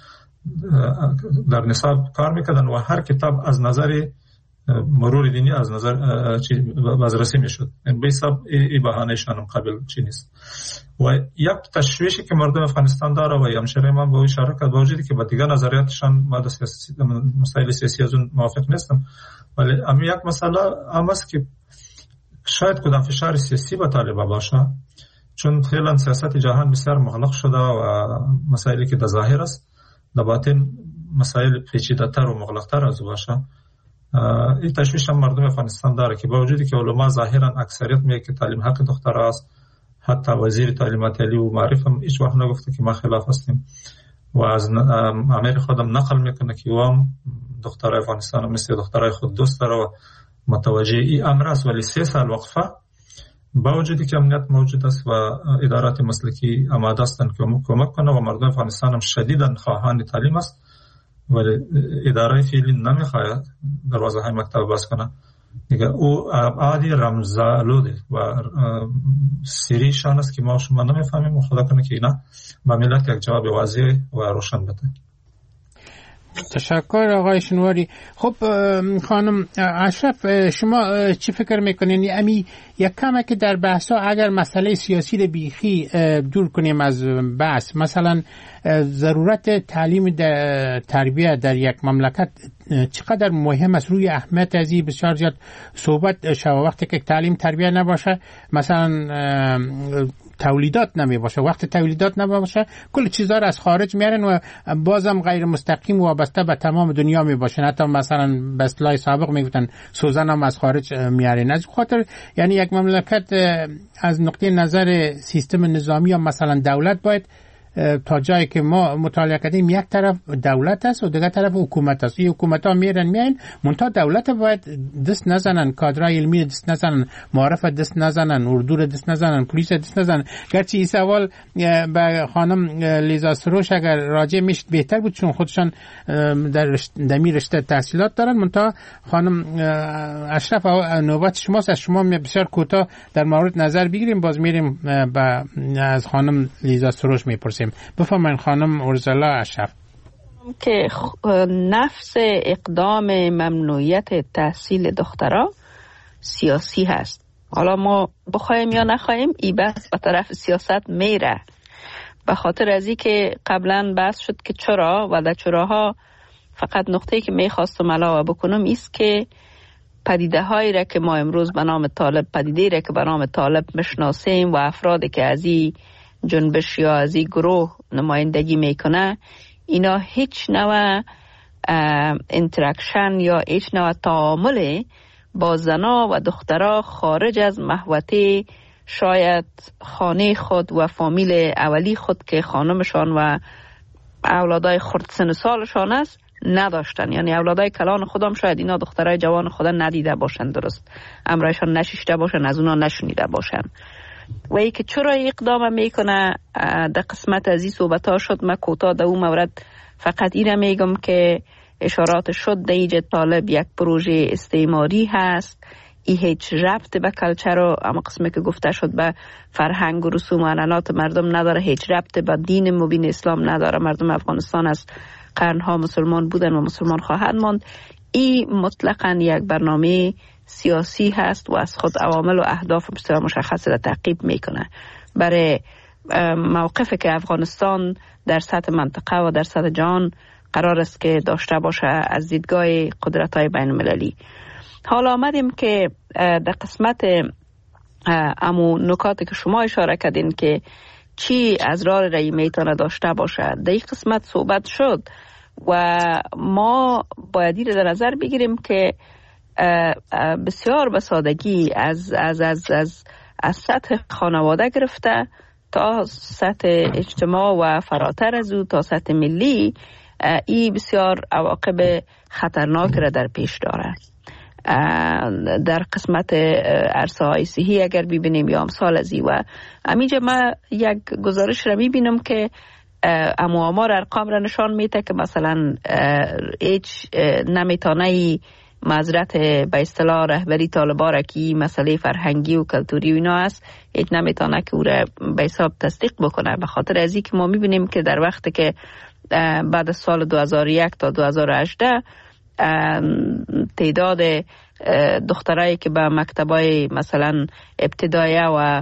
در نصاب کار میکردن و هر کتاب از نظر مرور دینی از نظر بازرسی میشد. این به حساب ای بهانه‌شان هم قابل چی نیست. و یک تشویشی که مردم افغانستان داره و همشهری من به او اشاره کرد با وجودی که با دیگر نظریاتشان ما در مسائل سیاسی از اون موافق نیستم، ولی اما یک مسئله هم است که شاید کدام فشار سیاسی به طالبان باشه، چون فعلا سیاست جهان بسیار مغلق شده و مسائلی که در ظاهر است در باطن مسائل پیچیده‌تر و مغلق‌تر از باشه. این تشویش هم مردم افغانستان داره که با وجودی که علما ظاهرا اکثریت میگه که تعلیم حق دختر است، حتی وزیر تعلیمات عالی و معرف هم هیچ وقت نگفته که ما خلاف هستیم و از امیر خودم نقل میکنه که وام دختر افغانستان هم مثل دخترای خود دوست داره و متوجه این امر است، ولی سه سال وقفه با وجودی که امنیت موجود است و ادارات مسلکی آماده هستند که کمک کنه و مردم افغانستان هم شدیداً خواهان تعلیم است ولی اداره فعلی نمیخواد دروازه های مکتب باز کنه دیگه. او ابعاد رمزآلوده و سریشان است که ما شما نمیفهمیم و خدا کنه که اینا به ملت یک جواب واضح و روشن بده. تشکر آقای شنواری. خب خانم اشرف، شما چی فکر میکنین؟ امی یک کمه که در بحثا اگر مسئله سیاسی رو بیخی دور کنیم از بحث، مثلا ضرورت تعلیم در تربیه در یک مملکت چقدر مهم است، روی اهمیت ازی بسیار زیاد صحبت شد. وقتی که تعلیم تربیه نباشه، مثلا تولیدات نمی باشه، وقت تولیدات نباشه کل چیزا رو از خارج میارن و بازم غیر مستقیم وابسته به تمام دنیا می باشن. حتی مثلا به اصطلاح سابق میگفتن سوزن هم از خارج میارن. از خاطر یعنی یک مملکت از نقطه نظر سیستم نظامی یا مثلا دولت باید تا جایی که ما مطالعه کردیم یک طرف دولت است و دیگر طرف حکومت است. این حکومت ها میرن میاین، منتها دولت باید دست نزنن، کادرای علمی دست نزنن، معارف دست نزنن، اردو دست نزنن، پلیس دست نزنن. گرچه این سوال به خانم لیزا سروش اگر راجع میشد بهتر بود، چون خودشان در دمی رشته تحصیلات دارن. منتها خانم اشرف نوبت شماست، از شما بسیار کوتاه در مورد نظر بگیریم، باز میریم با از خانم لیزا سروش میپرسیم. بفرمایید خانم ارزلا اشرف. که نفس اقدام ممنوعیت تحصیل دخترها سیاسی هست. حالا ما بخوایم یا نخوایم این بحث به طرف سیاست میره، به خاطر ازی که قبلا بحث شد که چرا و در چراها فقط نقطه‌ای که میخواستم علاوه بکنم ایست که پدیده هایی را که ما امروز به نام طالب پدیده را که به نام طالب مشناسیم و افرادی که از این جنبش یا از این گروه نمایندگی میکنه، اینا هیچ نوع انتراکشن یا هیچ نوع تعامل با زنا و دخترها خارج از محوطه شاید خانه خود و فامیل اولی خود که خانمشان و اولادای خرد سن سالشان است نداشتن. یعنی اولادای کلان خودم شاید اینا دخترای جوان خدا ندیده باشن، درست امرایشان نشیشته باشن، از اونا نشنیده باشن. و ای که چرا اقدام میکنه در قسمت از این صحبت ها شد. من کوتاه در اون مورد فقط این میگم که اشارات شد در ایجاد طالب یک پروژه استعماری هست، ای هیچ ربط به کلچر و اما قسمی که گفته شد به فرهنگ و رسوم و عنعنات مردم نداره، هیچ ربط به دین مبین اسلام نداره. مردم افغانستان از قرنها مسلمان بودن و مسلمان خواهد ماند. این مطلقاً یک برنامه سیاسی هست و از خود عوامل و اهداف بسیار مشخصی را تعقیب میکنه برای موقفی که افغانستان در سطح منطقه و در سطح جهان قرار است که داشته باشه از دیدگاه قدرت‌های بین المللی. حالا آمدیم که در قسمت امو نکاتی که شما اشاره کردین که چی از راه رایی میتونه داشته باشه، در این قسمت صحبت شد و ما باید این در نظر بگیریم که بسیار به سادگی از از از از از سطح خانواده گرفته تا سطح اجتماع و فراتر از او تا سطح ملی، این بسیار عواقب خطرناک را در پیش داره. در قسمت عرصه های صحی اگر ببینیم یا امثال از این، و همینجا من یک گزارش را میبینم که امو آمار ارقام را نشان میده که مثلا هیچ نمیتانه معذرت به اصطلاح رهبری طالبا را که مسئله فرهنگی و کلتوری و اینا است هیچ نمیتونه که او را به حساب تصدیق بکنه، به خاطر از این که ما میبینیم که در وقتی که بعد از سال دو هزار و یک تا دو هزار و هجده تعداد دخترایی که به مکتبای مثلا ابتدایه و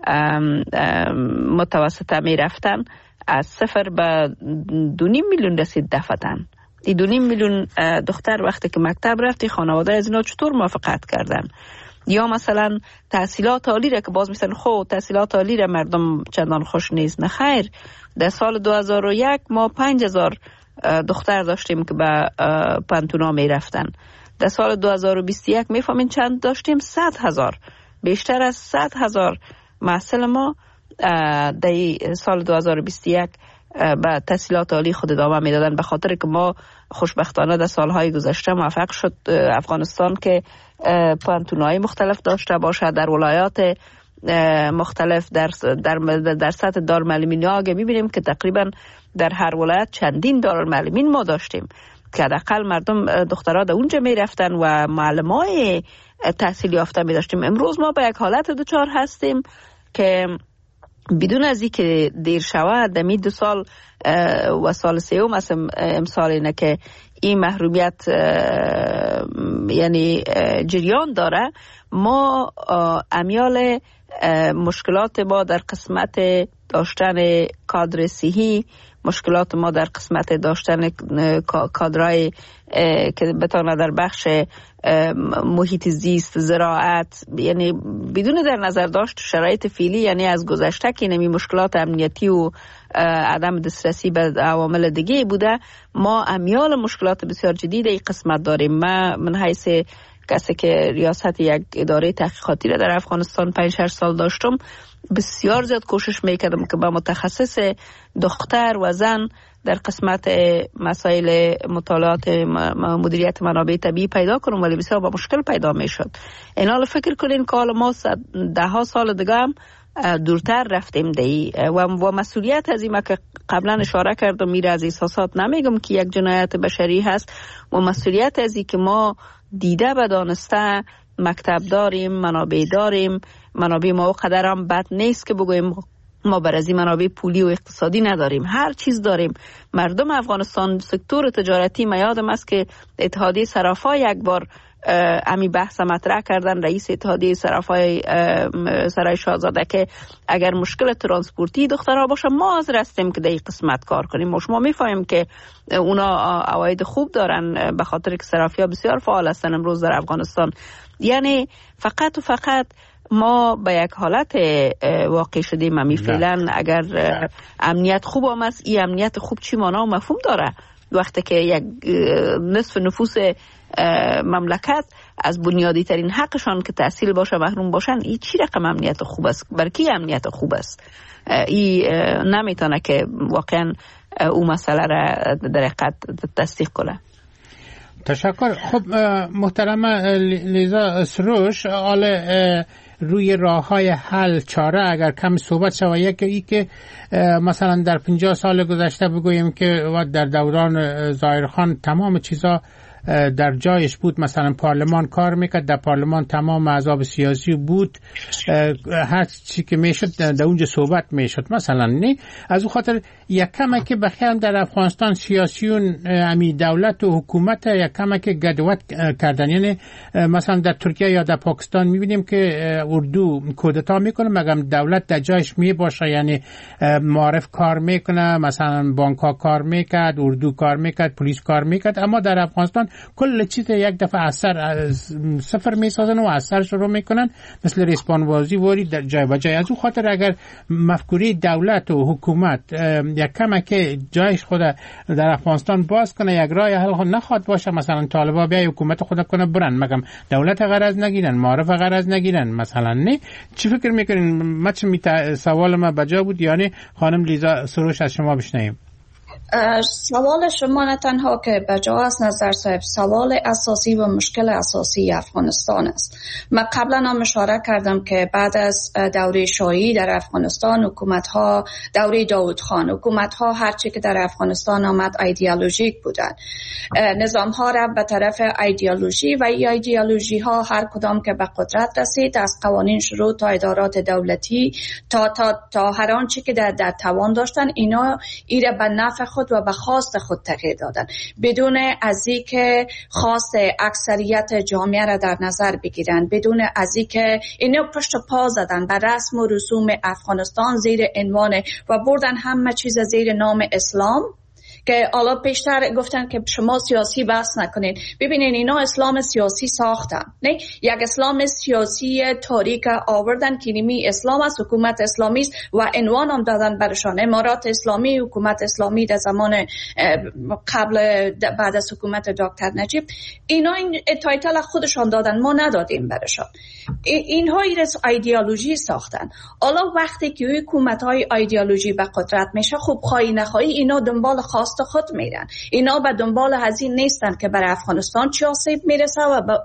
متوسطه می رفتن از صفر به دو نیم میلیون رسید دفعتن. این دو نیم میلیون دختر وقتی که مکتب رفتی خانواده از اینا چطور موافقت کردن؟ یا مثلا تحصیلات عالی را که باز میسن خو تحصیلات عالی را مردم چندان خوش نیست. نه خیر، در سال دو هزار و یک ما پنج هزار دختر داشتیم که به پانتونا می رفتن. در سال دو هزار و بیست و یک میفهمین چند داشتیم؟ صد هزار. بیشتر از صد هزار محصل ما در سال دو هزار و بیست و یک به تحصیلات عالی خود ادامه میدادن، به خاطر که ما خوشبختانه در سالهای گذشته موفق شد افغانستان که پانتونای مختلف داشته باشه در ولایات مختلف. در در در سطح دارالمعلمین ها میبینیم که تقریبا در هر ولایت چندین دارالمعلمین ما داشتیم. که حداقل مردم دخترها در اونجا می رفتن و معلمای تحصیل یافته می داشتیم. امروز ما به یک حالت دچار هستیم که بدون از این که دیر شود دمی دو سال و سال سیوم امسال اینه که این محرومیت یعنی جریان داره، ما امیال مشکلات ما در قسمت داشتن کادر صحی، مشکلات ما در قسمت داشتن کادرای که بتونه در بخش محیط زیست، زراعت، یعنی بدون در نظر داشت شرایط فعلی، یعنی از گذشته که نمی مشکلات امنیتی و عدم دسترسی به عوامل دیگه بوده، ما امیال مشکلات بسیار جدید این قسمت داریم. من من حیث کسی که ریاست یک اداره تحقیقاتی را در افغانستان پنج شش سال داشتم، بسیار زیاد کوشش میکردم که با متخصص دختر و زن در قسمت مسائل مطالعات مدیریت منابع طبیعی پیدا کنم، ولی بسیار با مشکل پیدا میشد. این حال فکر کنین که حالا ما ده ها سال دیگه هم دورتر رفتیم دی و, و مسئولیت از این که قبلا اشاره کردم، میره از احساسات نمیگم که یک جنایت بشری هست، و مسئولیت از این که ما دیده به دانسته مکتب داریم، منابع داریم، منابع ما قدر هم بد نیست که بگویم ما بر از این منابع پولی و اقتصادی نداریم، هر چیز داریم. مردم افغانستان سکتور تجارتی، ما یادم است که اتحادیه صرافا یک بار امی بحث مطرح کردن، رئیس اتحادیه صرافای سرای شاهزاده، که اگر مشکل ترانسپورتی دخترها باشه ما از رستیم که در این قسمت کار کنیم. ما شما میفهمیم که اونا عواید خوب دارن به خاطر که صرافی‌ها بسیار فعال هستن امروز در افغانستان. یعنی فقط و فقط ما به یک حالت واقع شدیم. امی فعلا اگر امنیت خوب هم است، این امنیت خوب چی معنا و مفهوم داره وقتی که یک نصف نفوس مملکت از بنیادی ترین حقشان که تحصیل باشه محروم باشن؟ این چی رقم امنیت خوب است؟ برای کی امنیت خوب است؟ این نمیتونه که واقعا او مسئله را در حقیقت تصدیق کنه. تشکر. خب محترمه لیزا سروش، حالا روی راه های حل چاره اگر کم صحبت شود، یکی ای که مثلا در پنجاه سال گذشته بگوییم که در دوران ظاهرخان تمام چیزا در جایش بود، مثلا پارلمان کار میکرد، در پارلمان تمام احزاب سیاسی بود، هر چی که میشد در اونجا صحبت میشد مثلا. نه از اون خاطر یک کمه که بخیر در افغانستان سیاسیون امی دولت و حکومت یک کمه که گدوت کردن، یعنی مثلا در ترکیه یا در پاکستان میبینیم که اردو کودتا میکنه مگم دولت در جایش می باشه، یعنی معارف کار میکنه، مثلا بانک ها کار میکرد، اردو کار میکرد، پلیس کار میکرد، اما در افغانستان کل چیز یک دفعه اثر از صفر میسازن و اثر شروع میکنن، مثل ریسپانبازی واری در جای و جای. از اون خاطر اگر مفکوری دولت و حکومت یک کمه که جایش خود در افغانستان باز کنه، یک راه حل نخواد باشه، مثلا طالبا بیا حکومت خود کنه برن، مگم دولت غرض نگیرن، معارف غرض نگیرن مثلا. نه چی فکر میکنین؟ من سوال ما بجا بود، یعنی خانم لیزا سروش از شما بشنویم. سوال شما نه تنها که بجا است نظر صاحب، سوال اساسی و مشکل اساسی افغانستان است. من قبلا هم اشاره کردم که بعد از دوره شاهی در افغانستان حکومت ها، دوره داود خان، حکومت ها هرچی که در افغانستان آمد ایدئولوژیک بودن، نظام ها را به طرف ایدئولوژی و این ایدئولوژی ها هر کدام که به قدرت رسید، از قوانین شروع تا ادارات دولتی تا تا تا هر آنچه که در, در توان داشتن، اینا ایره به نفع خود و به خواست خود تغییر دادن، بدون از اینکه خواست اکثریت جامعه را در نظر بگیرن، بدون از اینکه اینا پشت پا زدن به رسم و رسوم افغانستان زیر عنوان و بردن همه چیز زیر نام اسلام، که حالا پیشتر گفتن که شما سیاسی بحث نکنین. ببینین اینا اسلام سیاسی ساختن، نه یک اسلام سیاسی تاریک آوردن که نیمی اسلام است، حکومت اسلامی است و عنوان هم دادن برشان امارات اسلامی، حکومت اسلامی در زمان قبل بعد از حکومت دکتر نجیب. اینا این تایتل خودشان دادن، ما ندادیم برشان. اینها ایرس ایدئولوژی ساختن. حالا وقتی که حکومت های ایدئولوژی به قدرت میشه، خب خواهی نخواهی اینا دنبال خواست خواست خود میرن. اینا به دنبال هزین نیستن که برای افغانستان چی آسیب میرسه و به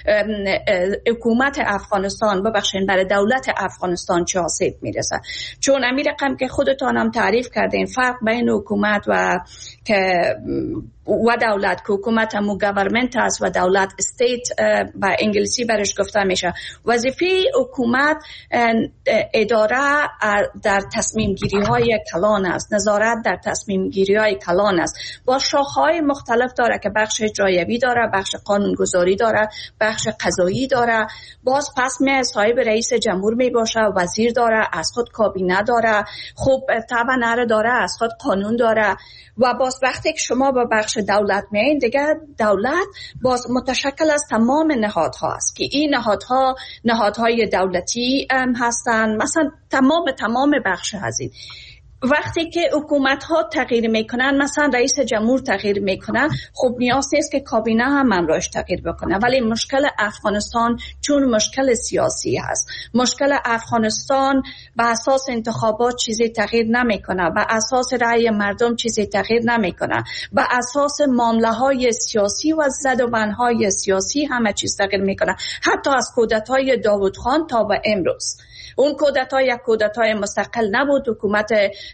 حکومت افغانستان ببخشین برای دولت افغانستان چی آسیب میرسه. چون امیر رقم که خودتان هم تعریف کردین فرق بین حکومت و که و دولت که حکومت همو گورنمنت است و دولت استیت با انگلیسی برش گفته میشه. وظیفه حکومت اداره در تصمیم گیری های کلان است، نظارت در تصمیم گیری های کلان است، با شاخه‌های مختلف داره که بخش اجرایی داره، بخش قانونگذاری داره، بخش قضایی داره. باز پس می صاحب رئیس جمهور می باشه، وزیر داره، از خود کابینه داره، خوب طبعا نره داره، از خود قانون داره. و باز وقتی که شما با بخش دولت میایین دیگه دولت باز متشکل از تمام نهادها است که این نهادها نهادهای دولتی هم هستن، مثلا تمام تمام بخش هستید. وقتی که حکومت ها تغییر میکنن، مثلا رئیس جمهور تغییر میکنن، خب نیاز نیست که کابینه هم همراهش تغییر بکنه. ولی مشکل افغانستان چون مشکل سیاسی هست، مشکل افغانستان به اساس انتخابات چیزی تغییر نمیکنه، به اساس رأی مردم چیزی تغییر نمیکنه، به اساس معامله های سیاسی و زد و بندهای سیاسی همه چیز تغییر میکنه. حتی از کودتای داوود خان تا به امروز، اون کودتا یک کودتای مستقل نبود. حکومت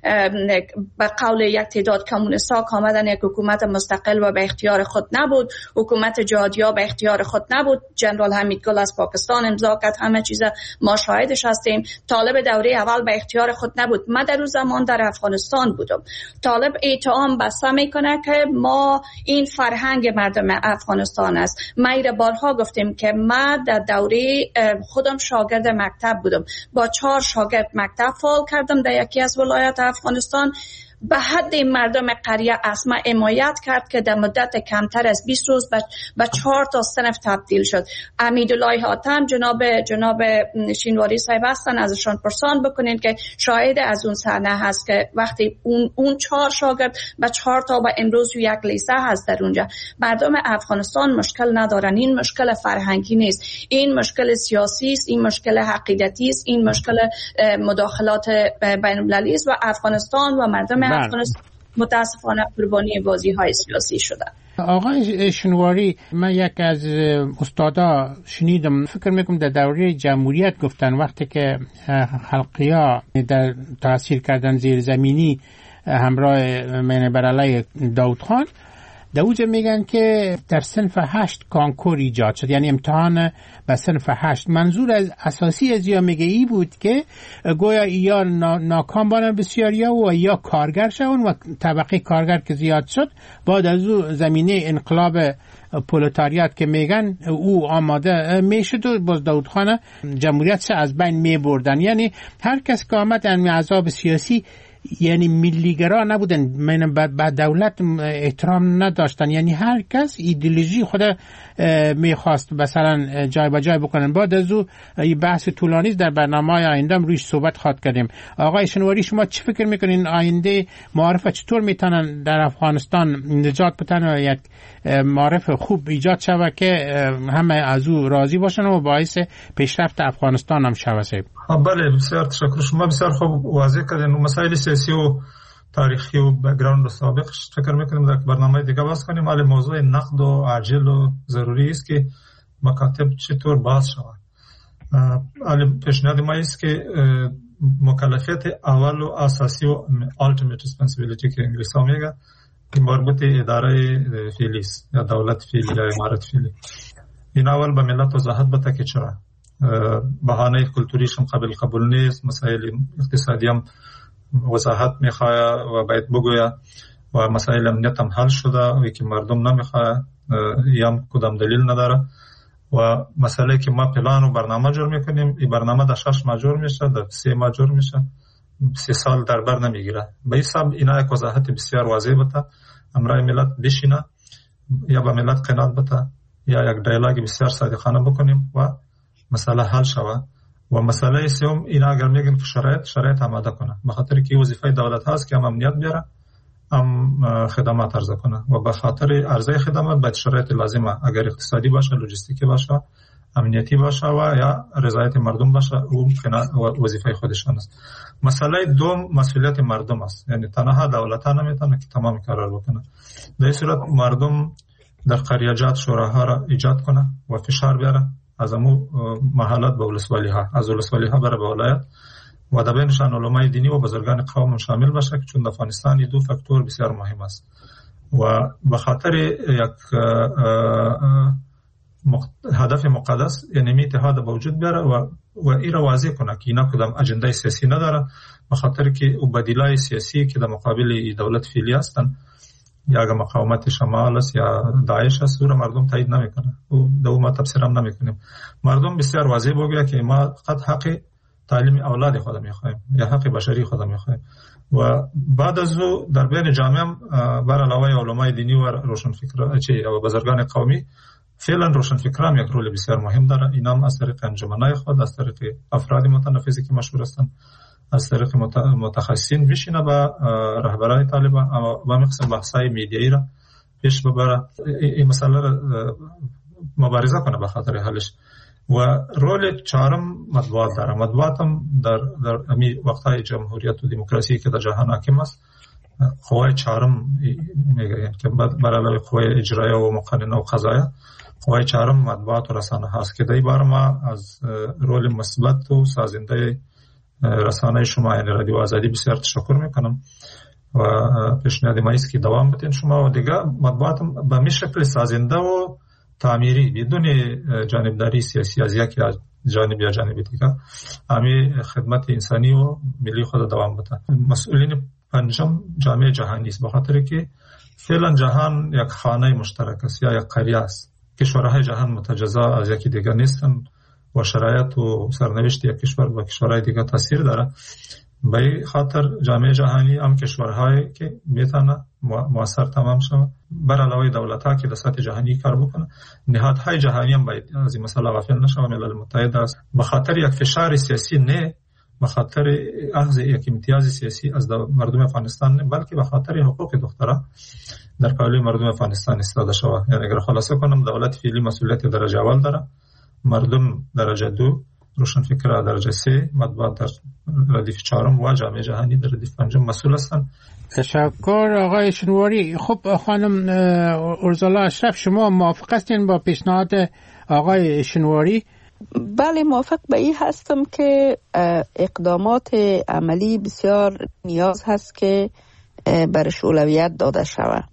به قول یک تعداد کمونیستا آمدن یک حکومت مستقل و به اختیار خود نبود. حکومت جهادیا به اختیار خود نبود. جنرال حمید گل از پاکستان امضا کرد، همه چیز ما شاهدش هستیم. طالب دوره اول به اختیار خود نبود. من در اون زمان در افغانستان بودم. طالب اتهام بسته میکنه که ما این فرهنگ مردم افغانستان است. ما ایره بارها گفتیم که من در دوره خودم شاگرد مکتب بودم، با چهار شاگرد مکتب فعال کردم در یکی از ولایات افغانستان. به حد مردم قریه اسما حمایت کرد که در مدت کمتر از بیست روز به چهار تا صنف تبدیل شد. امیدالله حاتم جناب جناب شینواری صاحب هستن، ازشان پرسان بکنین که شاهد از اون صحنه هست که وقتی اون اون چهار شاگرد به چهار تا و امروز یک لیسه هست در اونجا. مردم افغانستان مشکل ندارن. این مشکل فرهنگی نیست، این مشکل سیاسی است، این مشکل عقیدتی است، این مشکل مداخلات بین المللی است و افغانستان و مردم افغانستان متاسفانه قربانی بازی های سیاسی شده. آقای شنواری، من یک از استادا شنیدم، فکر میکنم در دوره جمهوریت گفتن وقتی که خلقیا در تحصیل کردن زیر زمینی همراه من برعلی داوود خان، دوجه میگن که در صنف هشت کانکور ایجاد شد، یعنی امتحان به صنف هشت. منظور از اساسی از یا میگه ای بود که گویا یا ناکام بانن بسیاری و یا کارگر شون و طبقه کارگر که زیاد شد، بعد از او زمینه انقلاب پولتاریات که میگن او آماده میشد و باز داوود خان جمهوریت از بین میبردن. یعنی هر کس که آمد ان عذاب سیاسی یعنی ملیگرا نبودن، من به دولت احترام نداشتن، یعنی هر کس ایدئولوژی خود میخواست مثلا جای به جای بکنن. بعد از او بحث طولانی در برنامه آینده هم رویش صحبت خواهد کردیم. آقای شنواری، شما چی فکر میکنین آینده معارف چطور میتونن در افغانستان نجات بدن و یک معارف خوب ایجاد شود که همه از او راضی باشن و باعث پیشرفت افغانستان هم شود؟ بله، بسیار تشکر. شما بسیار خوب واضح کردین. مسائل سیاسی و تاریخی و بک‌گراند سابقش فکر میکنیم در برنامه دیگه باز کنیم. ولی موضوع نقد و عاجل و ضروری است که مکاتب چطور باز شود. ولی پیشنهاد ما است که مکلفیت اول و اساسی و ultimate responsibility که انگلیسی ها میگه که مربوط اداره فعلی است یا دولت فعلی یا امارت فعلی، این اول به ملت وضاحت بده که چرا. بهانه کلتوریش هم قابل قبول نیست، مسائل اقتصادی هم وضاحت میخواه و باید بگویه و مسائل امنیت هم حل شده و که مردم نمیخواه یا هم کدام دلیل نداره. و مسئله که ما پلان و برنامه جور میکنیم، این برنامه در شش ماه جور میشه، در سه ماه جور میشه، سه سال در بر نمیگیره. به این سبب اینا یک وضاحت بسیار واضح بده، امرای ملت بشینه یا به ملت قناعت بده یا یک دیالوگ بسیار صادقانه بکنیم و مسئله حل شود. و مسئله سوم اینا اگر میگن که شرایط شرایط آماده کنه، به خاطر که وظیفه دولت هست که هم امنیت بیاره، هم خدمات عرضه کنه و به خاطر عرضه خدمات باید شرایط لازمه، اگر اقتصادی باشه، لوجستیکی باشه، امنیتی باشه و یا رضایت مردم باشه، او وظیفه خودشان است. مسئله دوم مسئولیت مردم است، یعنی تنها دولت ها نمیتونه که تمام کار بکنه. در این صورت مردم در قریجات شوراها را ایجاد کنه و فشار بیاره از امو محلات به ولسوالی ها، از ولسوالی ها بره به ولایت و در بینشان علمای دینی و بزرگان قوم شامل باشه، چون در افغانستان دو فاکتور بسیار مهم است و به خاطر یک هدف مقدس یعنی اتحاد به وجود بیاره و و این را واضح کنه که اینا کدام اجنده سیاسی نداره، به خاطر که او بدیلای سیاسی که در مقابل دولت فعلی هستند یا اگر مقاومت شمال است یا داعش است، او را مردم تایید نمیکنه. او دو ما تفسیر هم نمیکنیم. مردم بسیار واضح بگوید که ما فقط حق تعلیم اولاد خود میخوایم یا حق بشری خود میخوایم و بعد از او در بین جامعه بر علاوه علمای دینی و روشنفکران چه و بزرگان قومی فعلا روشنفکران یک رول بسیار مهم داره. اینا هم از طریق انجمنای خود، از طریق افراد متنفذی که مشهور هستند، از طریق متخصصین بشینه با رهبرای طالبان و مقسم بحثای میدیایی را پیش ببره، این مسئله را مبارزه کنه به خاطر حلش. و رول چهارم مطبوعات داره. مطبوعات هم در در امی وقتهای جمهوریت و دموکراسی که در جهان حاکم است، قوای چهارم میگه که بر علاوه قوای اجرایی و مقننه و قضاییه، قوای چهارم مطبوعات و رسانه هست که در این باره ما از رول مثبت و سازنده رسانه شما یعنی رادیو آزادی بسیار تشکر میکنم و پیشنهاد ما است که دوام بدین شما و دیگه مطبوعات به می شکل سازنده و تعمیری بدون جانبداری سیاسی از یک جانب یا جانب دیگه امی خدمت انسانی و ملی خود دوام بده. مسئولین پنجم جامعه جهانی است، به خاطر که فعلا جهان یک خانه مشترک است یا یک قریه است. کشورهای جهان متجزا از یکی دیگه نیستن و شرایط و سرنوشت یک کشور با کشورهای دیگه تاثیر داره. به این خاطر جامعه جهانی هم کشورهایی که میتونه موثر تمام شود بر علاوه دولت‌ها که در سطح جهانی کار بکنه، نهادهای جهانی هم باید از این مسئله غافل نشه. ملل متحد است به خاطر یک فشار سیاسی نه به خاطر اخذ یک امتیاز سیاسی از مردم افغانستان نه، بلکه به خاطر حقوق دخترها در پهلوی مردم افغانستان ایستاده شود. یعنی اگر خلاصه کنم دولت فعلی مسئولیت درجه اول داره، مردم درجه دو، روشنفکرها درجه سه، مطبوعات در ردیف چهارم و جامعه جهانی در ردیف پنجم مسئول هستند. تشکر آقای شنواری. خب خانم ارزالا اشرف، شما موافق هستین با پیشنهاد آقای شنواری؟ بله موافق به این هستم که اقدامات عملی بسیار نیاز هست که برش اولویت داده شود.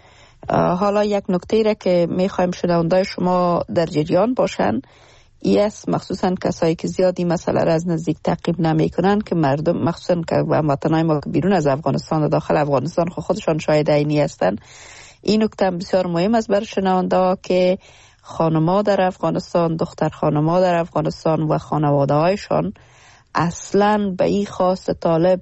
حالا یک نکته را که میخوایم شنوندای شما در جریان باشن ای است، مخصوصا کسایی که زیادی مسئله را از نزدیک تعقیب نمی کنن که مردم مخصوصا که وطنای ما که بیرون از افغانستان و داخل افغانستان خودشان شاهد عینی هستند، این نکته بسیار مهم است برای شنونده که خانم‌ها در افغانستان، دختر خانم‌ها در افغانستان و خانواده‌هایشان اصلاً به این خواست طالب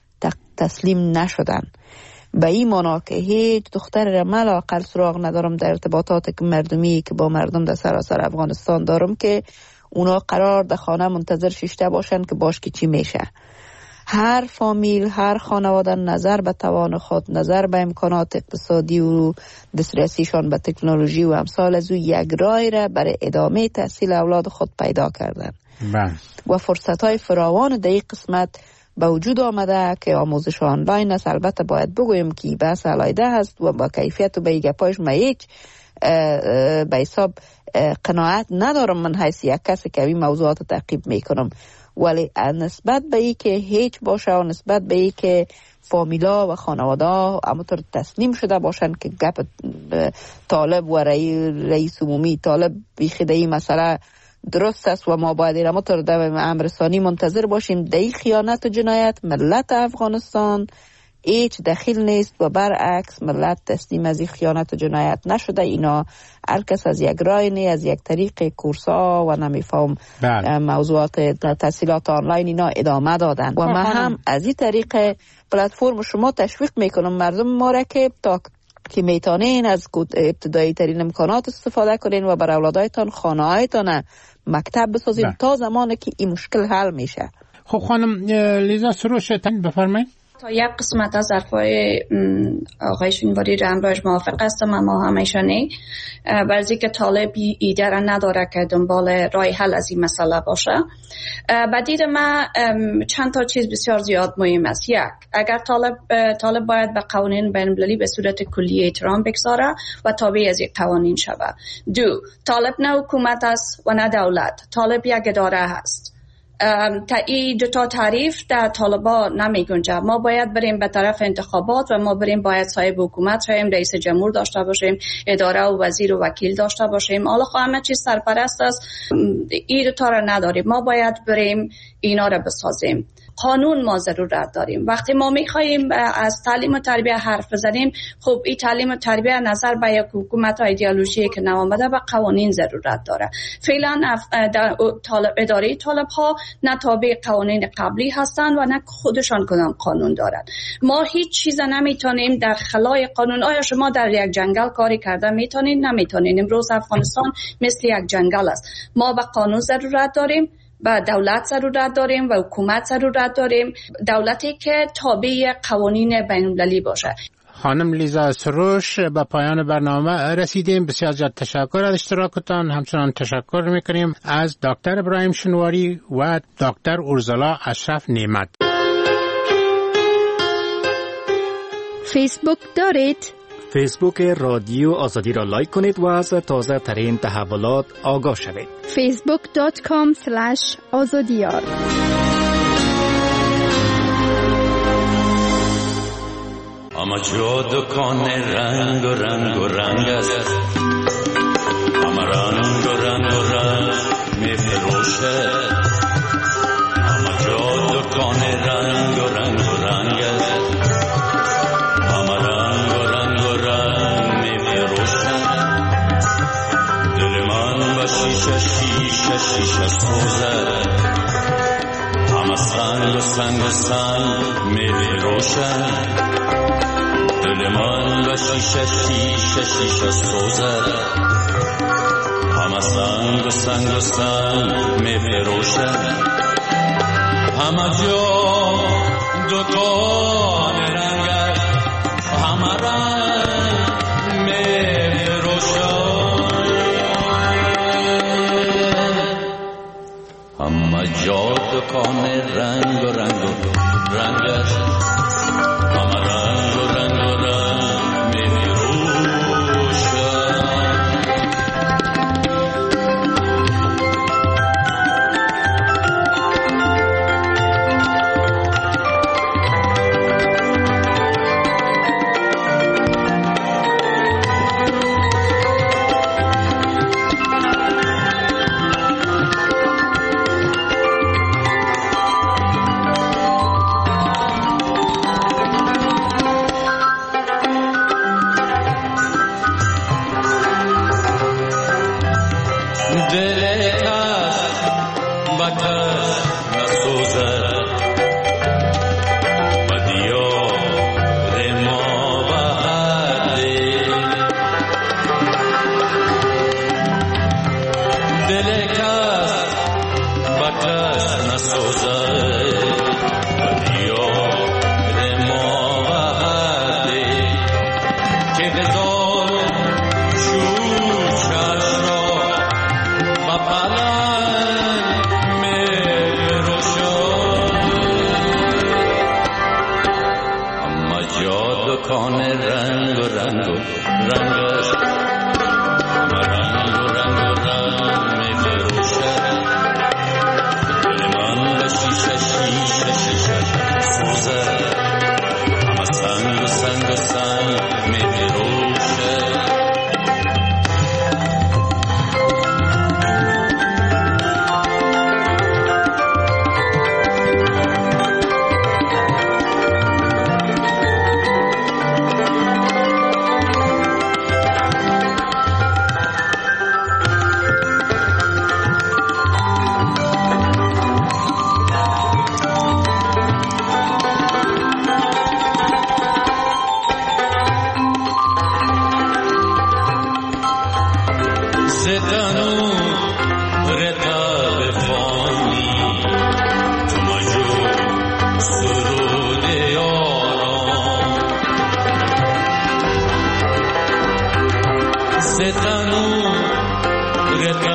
تسلیم نشدن. به این معنا که هیچ دختر را من لااقل سراغ ندارم در ارتباطات مردمی که با مردم در سراسر افغانستان دارم که اونا قرار در خانه منتظر شیشته باشن که باش که چی میشه. هر فامیل، هر خانواده نظر به توان خود، نظر به امکانات اقتصادی و دسترسیشان به تکنولوژی و امثال از او یک راه را برای ادامه تحصیل اولاد خود پیدا کردن و فرصت‌های فراوان در این قسمت به وجود آمده که آموزش آنلاین است. البته باید بگویم که بحث علیحده هست و با کیفیت و به گپایش ما هیچ به حساب قناعت ندارم من حیث یک کسی که این موضوعات تعقیب میکنم، ولی نسبت به این که هیچ باشه و نسبت به این که فامیلا و خانواده ها همونطور تسلیم شده باشن که گپ طالب و رئیس عمومی طالب بیخی در این مسئله درست است و ما باید همونطور در امرسانی منتظر باشیم. در این خیانت و جنایت ملت افغانستان هیچ دخیل نیست و برعکس ملت تسلیم از این خیانت و جنایت نشده. اینا هر کس از یک راه نی، از یک طریق کورسا و نمیفهم موضوعات تحصیلات آنلاین اینا ادامه دادن و من هم از این طریق پلتفرم شما تشویق میکنم مردم ما را که تا که میتونین از ابتدایی ترین امکانات استفاده کنین و بر اولادایتان خانه هایتان مکتب بسازین تا زمانی که این مشکل حل میشه. خب خانم لیزا سروش تن بفرمایید. تا یک قسمت از حرفای آقای شینواری رو هم باش موافق هستم، اما همیشه نه. برزی که طالب ایده را نداره که دنبال راه حل از این مسئله باشه. بدید ما چند تا چیز بسیار زیاد مهم است. یک، اگر طالب طالب باید به قوانین بین‌المللی به صورت کلی احترام بگذاره و تابع از این قوانین شود. دو، طالب نه حکومت است و نه دولت. طالب یک اداره هست. تا این دو تا تعریف در طالبا نمی گنجه. ما باید بریم به طرف انتخابات و ما بریم باید صاحب حکومت شویم، رئیس جمهور داشته باشیم، اداره و وزیر و وکیل داشته باشیم. حالا خب همه چیز سرپرست است. این دو تا را نداریم. ما باید بریم اینا را بسازیم. قانون ما ضرورت داریم. وقتی ما میخواییم از تعلیم و تربیه حرف بزنیم، خب این تعلیم و تربیه نظر به یک حکومت و ایدئولوژی که نوامده و قوانین ضرورت داره. فعلا طالب اداره طالب ها نه تابع قوانین قبلی هستند و نه خودشان کدام قانون دارند. ما هیچ چیز نمیتونیم در خلای قانون. آیا شما در یک جنگل کاری کرده میتونین؟ نمیتونین. امروز افغانستان مثل یک جنگل است. ما به قانون ضرورت داریم، به دولت ضرورت داریم و حکومت ضرورت داریم، دولتی که تابع قوانین بین‌المللی باشه. خانم لیزا سروش، به پایان برنامه رسیدیم. بسیار زیاد تشکر از اشتراکتان. همچنان تشکر میکنیم از دکتر ابراهیم شینواری و دکتر اورزلا اشرف نعمت. فیسبوک دارید؟ فیسبوک رادیو آزادی را لایک کنید و از تازه ترین تحولات آگاه شوید. فیسبوک دات کام اسلش آزادیار. اما جو دکان رنگ و رنگ و رنگ است، اما رنگ و رنگ و رنگ می فروشه. اما جو دکان رنگ و رنگ و رنگ است، اما رنگ و رنگ و رنگ می فروشه. دل من با شیشه شیشه شیشه سوزه، اما سنگ و سنگ و سنگ می فروشه. دل من به شیشه شیشه شیشه سوزه، همه سنگ و سنگ و سنگ می فروشه. همه جا دکان رنگ است، همه رنگ می فروشه. همه جا دکان رنگ و رنگ و رنگ است، همه رنگ و رنگ ستنو رقم